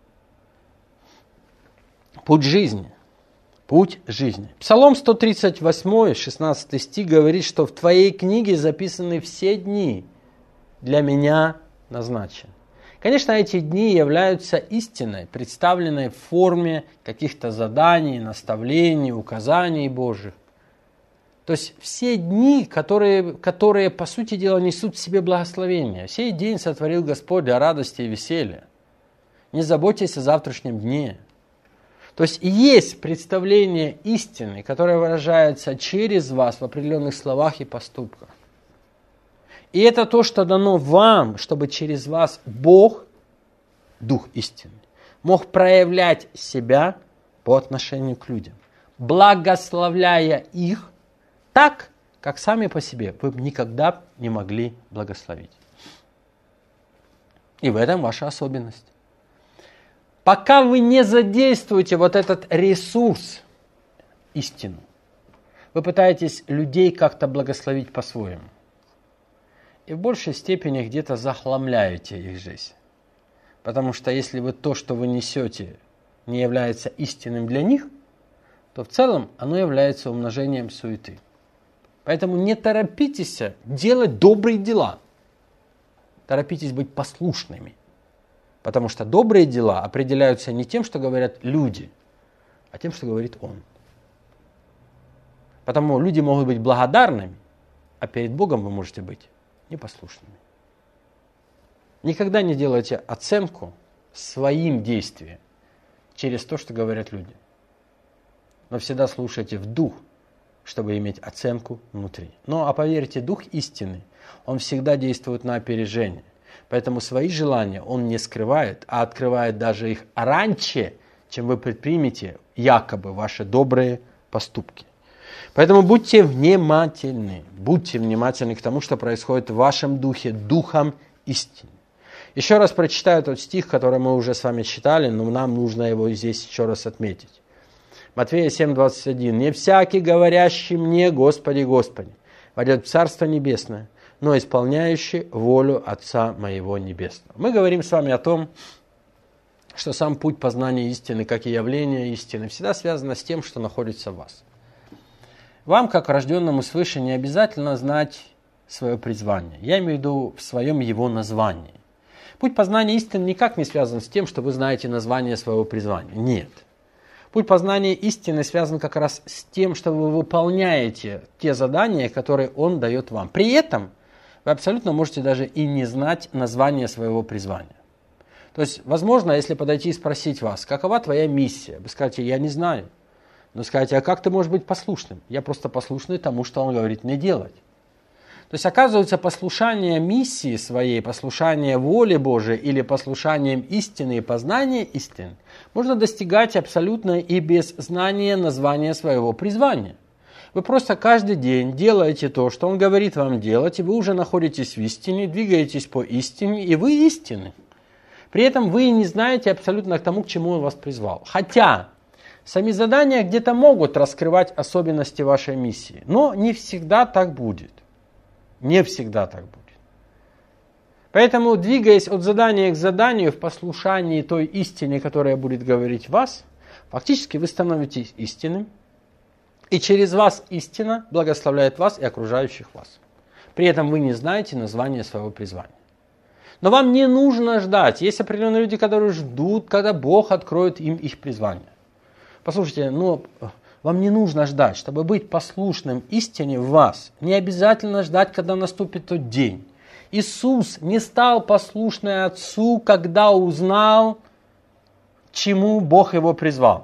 Путь жизни. Путь жизни. Псалом 138, 16 стих говорит, что в твоей книге записаны все дни для меня назначены. Конечно, эти дни являются истиной, представленной в форме каких-то заданий, наставлений, указаний Божьих. То есть все дни, которые по сути дела несут в себе благословение. Сей день сотворил Господь для радости и веселья. Не заботьтесь о завтрашнем дне. То есть есть представление истины, которое выражается через вас в определенных словах и поступках. И это то, что дано вам, чтобы через вас Бог, Дух истины, мог проявлять себя по отношению к людям, благословляя их так, как сами по себе вы никогда не могли благословить. И в этом ваша особенность. Пока вы не задействуете вот этот ресурс, истину, вы пытаетесь людей как-то благословить по-своему. И в большей степени где-то захламляете их жизнь. Потому что если вы то, что вы несете, не является истинным для них, то в целом оно является умножением суеты. Поэтому не торопитесь делать добрые дела. Торопитесь быть послушными. Потому что добрые дела определяются не тем, что говорят люди, а тем, что говорит Он. Потому люди могут быть благодарными, а перед Богом вы можете быть непослушными. Никогда не делайте оценку своим действиям через то, что говорят люди. Но всегда слушайте в дух, чтобы иметь оценку внутри. А поверьте, Дух истины, Он всегда действует на опережение. Поэтому свои желания Он не скрывает, а открывает даже их раньше, чем вы предпримете якобы ваши добрые поступки. Поэтому будьте внимательны к тому, что происходит в вашем духе, духом истины. Еще раз прочитаю тот стих, который мы уже с вами читали, но нам нужно его здесь еще раз отметить. Матфея 7:21. «Не всякий, говорящий мне, Господи, Господи, войдет в Царство Небесное, но исполняющий волю Отца Моего Небесного». Мы говорим с вами о том, что сам путь познания истины, как и явление истины, всегда связано с тем, что находится в вас. Вам, как рожденному свыше, не обязательно знать свое призвание. Я имею в виду в своем его названии. Путь познания истины никак не связан с тем, что вы знаете название своего призвания. Нет. Путь познания истины связан как раз с тем, что вы выполняете те задания, которые Он дает вам. При этом вы абсолютно можете даже и не знать название своего призвания. То есть, возможно, если подойти и спросить вас, какова твоя миссия, вы скажете, я не знаю. Но скажете, а как ты можешь быть послушным? Я просто послушный тому, что Он говорит мне делать. То есть, оказывается, послушание миссии своей, послушание воле Божией или послушанием истины и познания истины можно достигать абсолютно и без знания названия своего призвания. Вы просто каждый день делаете то, что Он говорит вам делать, и вы уже находитесь в истине, двигаетесь по истине, и вы истинны. При этом вы не знаете абсолютно к тому, к чему Он вас призвал. Хотя сами задания где-то могут раскрывать особенности вашей миссии, но не всегда так будет. Не всегда так будет. Поэтому, двигаясь от задания к заданию в послушании той истине, которая будет говорить вас, фактически вы становитесь истинным, и через вас истина благословляет вас и окружающих вас. При этом вы не знаете название своего призвания. Но вам не нужно ждать. Есть определенные люди, которые ждут, когда Бог откроет им их призвание. Послушайте, вам не нужно ждать, чтобы быть послушным истине в вас. Не обязательно ждать, когда наступит тот день. Иисус не стал послушным Отцу, когда узнал, чему Бог его призвал.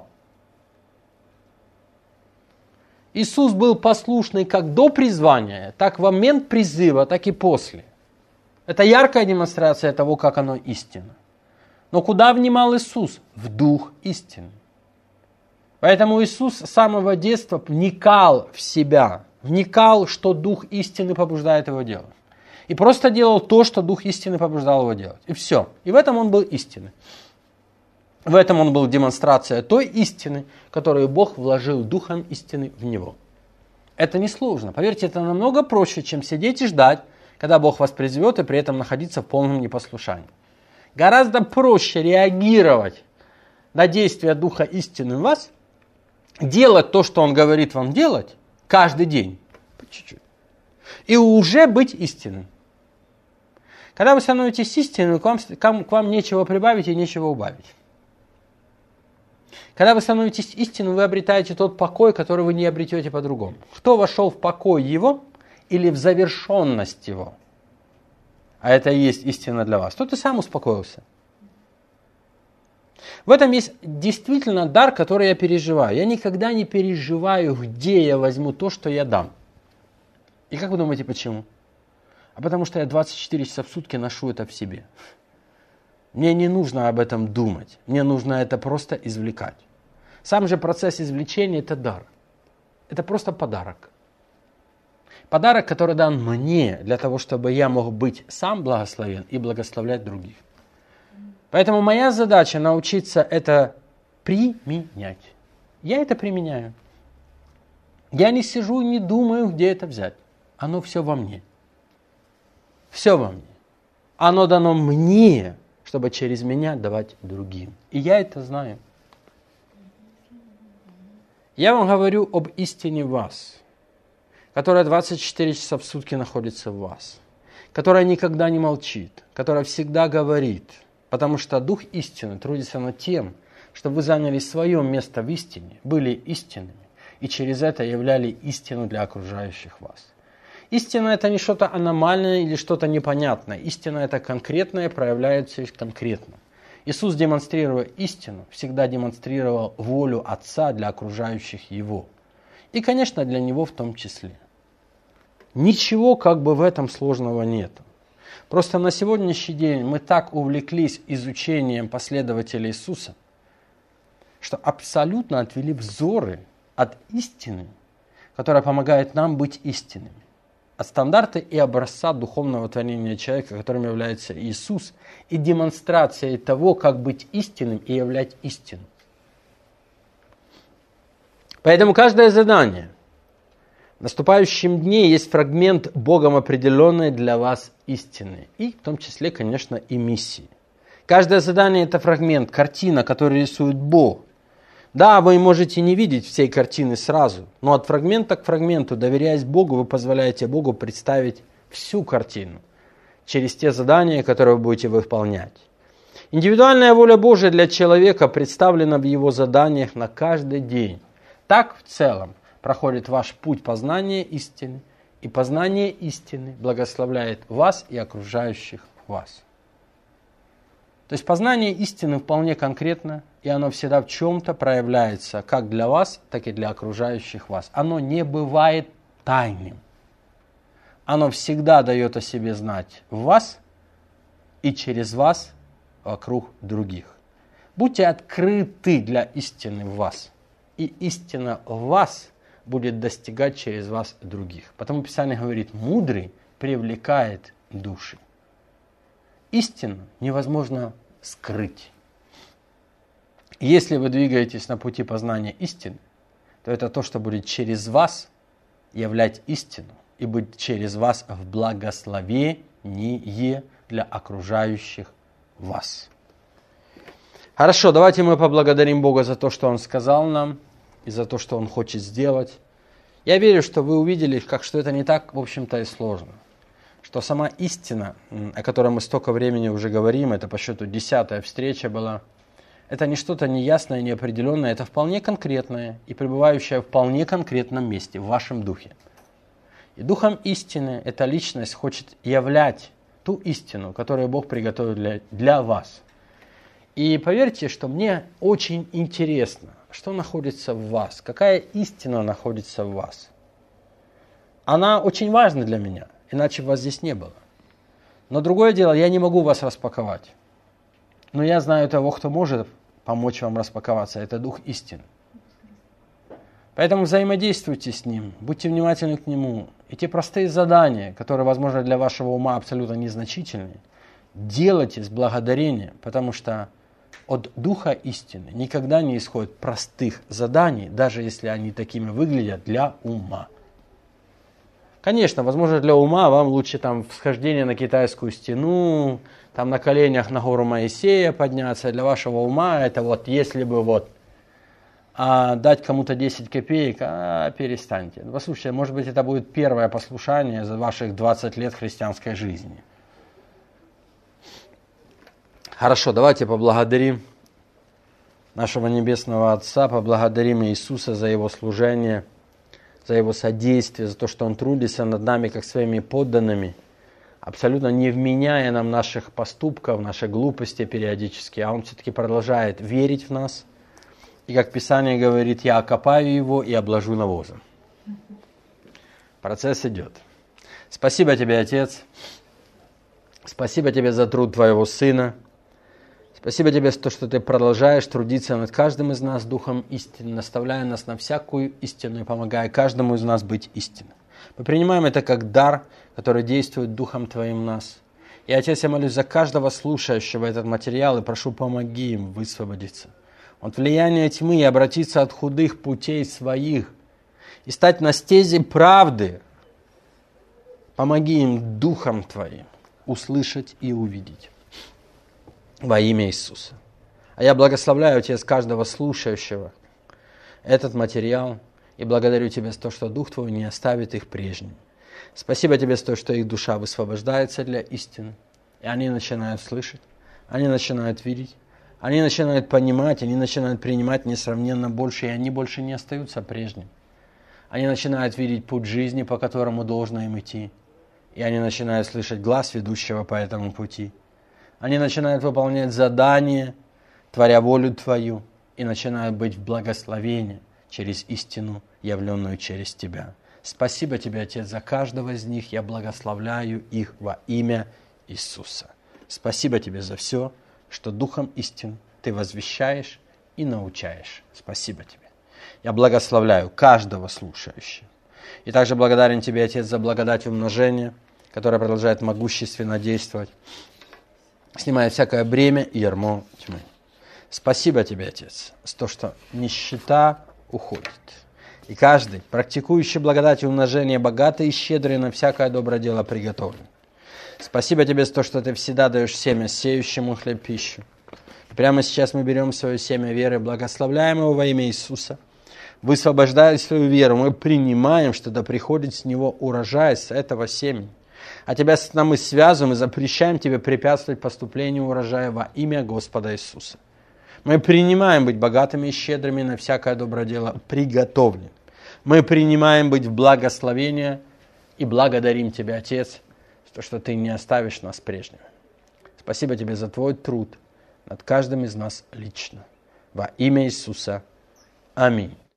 Иисус был послушный как до призвания, так в момент призыва, так и после. Это яркая демонстрация того, как оно истинно. Но куда внимал Иисус? В Дух истины. Поэтому Иисус с самого детства вникал в себя, вникал, что Дух истины побуждает его делать. И просто делал то, что Дух истины побуждал его делать. И все. И в этом он был истинный. В этом он был демонстрация той истины, которую Бог вложил Духом истины в него. Это несложно. Поверьте, это намного проще, чем сидеть и ждать, когда Бог вас призовет, и при этом находиться в полном непослушании. Гораздо проще реагировать на действия Духа истины в вас, делать то, что Он говорит вам делать, каждый день, по чуть-чуть, и уже быть истинным. Когда вы становитесь истинным, к вам нечего прибавить и нечего убавить. Когда вы становитесь истинным, вы обретаете тот покой, который вы не обретете по-другому. Кто вошел в покой его или в завершенность его, а это и есть истина для вас, тот и сам успокоился. В этом есть действительно дар, который я переживаю. Я никогда не переживаю, где я возьму то, что я дам. И как вы думаете, почему? А потому что я 24 часа в сутки ношу это в себе. Мне не нужно об этом думать. Мне нужно это просто извлекать. Сам же процесс извлечения – это дар. Это просто подарок. Подарок, который дан мне для того, чтобы я мог быть сам благословен и благословлять других. Поэтому моя задача научиться это применять. Я это применяю. Я не сижу и не думаю, где это взять. Оно все во мне. Все во мне. Оно дано мне, чтобы через меня давать другим. И я это знаю. Я вам говорю об истине в вас, которая 24 часа в сутки находится в вас, которая никогда не молчит, которая всегда говорит, потому что Дух истины трудится над тем, чтобы вы заняли свое место в истине, были истинными и через это являли истину для окружающих вас. Истина – это не что-то аномальное или что-то непонятное. Истина – это конкретное, проявляется конкретно. Иисус, демонстрируя истину, всегда демонстрировал волю Отца для окружающих Его. И, конечно, для Него в том числе. Ничего как бы в этом сложного нет. Просто на сегодняшний день мы так увлеклись изучением последователей Иисуса, что абсолютно отвели взоры от истины, которая помогает нам быть истинными. От стандарта и образца духовного творения человека, которым является Иисус, и демонстрацией того, как быть истинным и являть истину. Поэтому каждое задание в наступающем дне есть фрагмент Богом определенной для вас истины, и в том числе, конечно, и миссии. Каждое задание – это фрагмент, картина, которую рисует Бог. Да, вы можете не видеть всей картины сразу, но от фрагмента к фрагменту, доверяясь Богу, вы позволяете Богу представить всю картину через те задания, которые вы будете выполнять. Индивидуальная воля Божия для человека представлена в его заданиях на каждый день. Так в целом проходит ваш путь познания истины, и познание истины благословляет вас и окружающих вас. То есть познание истины вполне конкретно, и оно всегда в чем-то проявляется, как для вас, так и для окружающих вас. Оно не бывает тайным. Оно всегда дает о себе знать в вас и через вас вокруг других. Будьте открыты для истины в вас, и истина в вас будет достигать через вас других. Потому Писание говорит, мудрый привлекает души. Истину невозможно скрыть. Если вы двигаетесь на пути познания истины, то это то, что будет через вас являть истину и будет через вас в благословении для окружающих вас. Хорошо, давайте мы поблагодарим Бога за то, что Он сказал нам и за то, что Он хочет сделать. Я верю, что вы увидели, что это не так, в общем-то, и сложно. Что сама истина, о которой мы столько времени уже говорим, это по счету 10-я встреча была, это не что-то неясное, неопределенное, это вполне конкретное и пребывающее в вполне конкретном месте, в вашем духе. И духом истины эта личность хочет являть ту истину, которую Бог приготовил для вас. И поверьте, что мне очень интересно, что находится в вас, какая истина находится в вас. Она очень важна для меня. Иначе вас здесь не было. Но другое дело, я не могу вас распаковать. Но я знаю того, кто может помочь вам распаковаться. Это Дух истины. Поэтому взаимодействуйте с Ним, будьте внимательны к Нему. И те простые задания, которые, возможно, для вашего ума абсолютно незначительные, делайте с благодарением, потому что от Духа истины никогда не исходит простых заданий, даже если они такими выглядят для ума. Конечно, возможно, для ума вам лучше там всхождение на китайскую стену, там на коленях на гору Моисея подняться. Для вашего ума это вот если бы вот дать кому-то 10 копеек, перестаньте. Послушайте, может быть, это будет первое послушание за ваших 20 лет христианской жизни. Хорошо, давайте поблагодарим нашего Небесного Отца, поблагодарим Иисуса за Его служение, за Его содействие, за то, что Он трудится над нами, как своими подданными, абсолютно не вменяя нам наших поступков, нашей глупости периодически, а Он все-таки продолжает верить в нас. И как Писание говорит, я окопаю его и обложу навозом. Процесс идет. Спасибо тебе, Отец. Спасибо тебе за труд твоего Сына. Спасибо тебе за то, что ты продолжаешь трудиться над каждым из нас Духом истины, наставляя нас на всякую истину и помогая каждому из нас быть истинным. Мы принимаем это как дар, который действует Духом Твоим в нас. И, Отец, я молюсь за каждого слушающего этот материал и прошу, помоги им высвободиться от влияния тьмы и обратиться от худых путей своих и стать на стези правды. Помоги им Духом Твоим услышать и увидеть. Во имя Иисуса. А я благословляю, Отец, каждого слушающего этот материал и благодарю Тебя за то, что Дух Твой не оставит их прежним. Спасибо Тебе за то, что их душа высвобождается для истины, и они начинают слышать, они начинают видеть, они начинают понимать, они начинают принимать несравненно больше, и они больше не остаются прежними. Они начинают видеть путь жизни, по которому должно им идти, и они начинают слышать глас ведущего по этому пути. Они начинают выполнять задания, творя волю Твою, и начинают быть в благословении через истину, явленную через Тебя. Спасибо Тебе, Отец, за каждого из них. Я благословляю их во имя Иисуса. Спасибо Тебе за все, что Духом истин Ты возвещаешь и научаешь. Спасибо Тебе. Я благословляю каждого слушающего. И также благодарен Тебе, Отец, за благодать умножения, которая продолжает могущественно действовать, снимая всякое бремя и ярмо тьмы. Спасибо Тебе, Отец, за то, что нищета уходит. И каждый, практикующий благодать и умножение, богатый и щедрый на всякое доброе дело приготовлен. Спасибо Тебе за то, что Ты всегда даешь семя сеющему хлеб пищу. И прямо сейчас мы берем свое семя веры, благословляем его во имя Иисуса, высвобождая свою веру, мы принимаем, что да приходит с него урожай, с этого семени. А Тебя с нами связываем и запрещаем Тебе препятствовать поступлению урожая во имя Господа Иисуса. Мы принимаем быть богатыми и щедрыми на всякое доброе дело приготовленным. Мы принимаем быть в благословении и благодарим Тебя, Отец, за то, что Ты не оставишь нас прежними. Спасибо Тебе за Твой труд над каждым из нас лично. Во имя Иисуса. Аминь.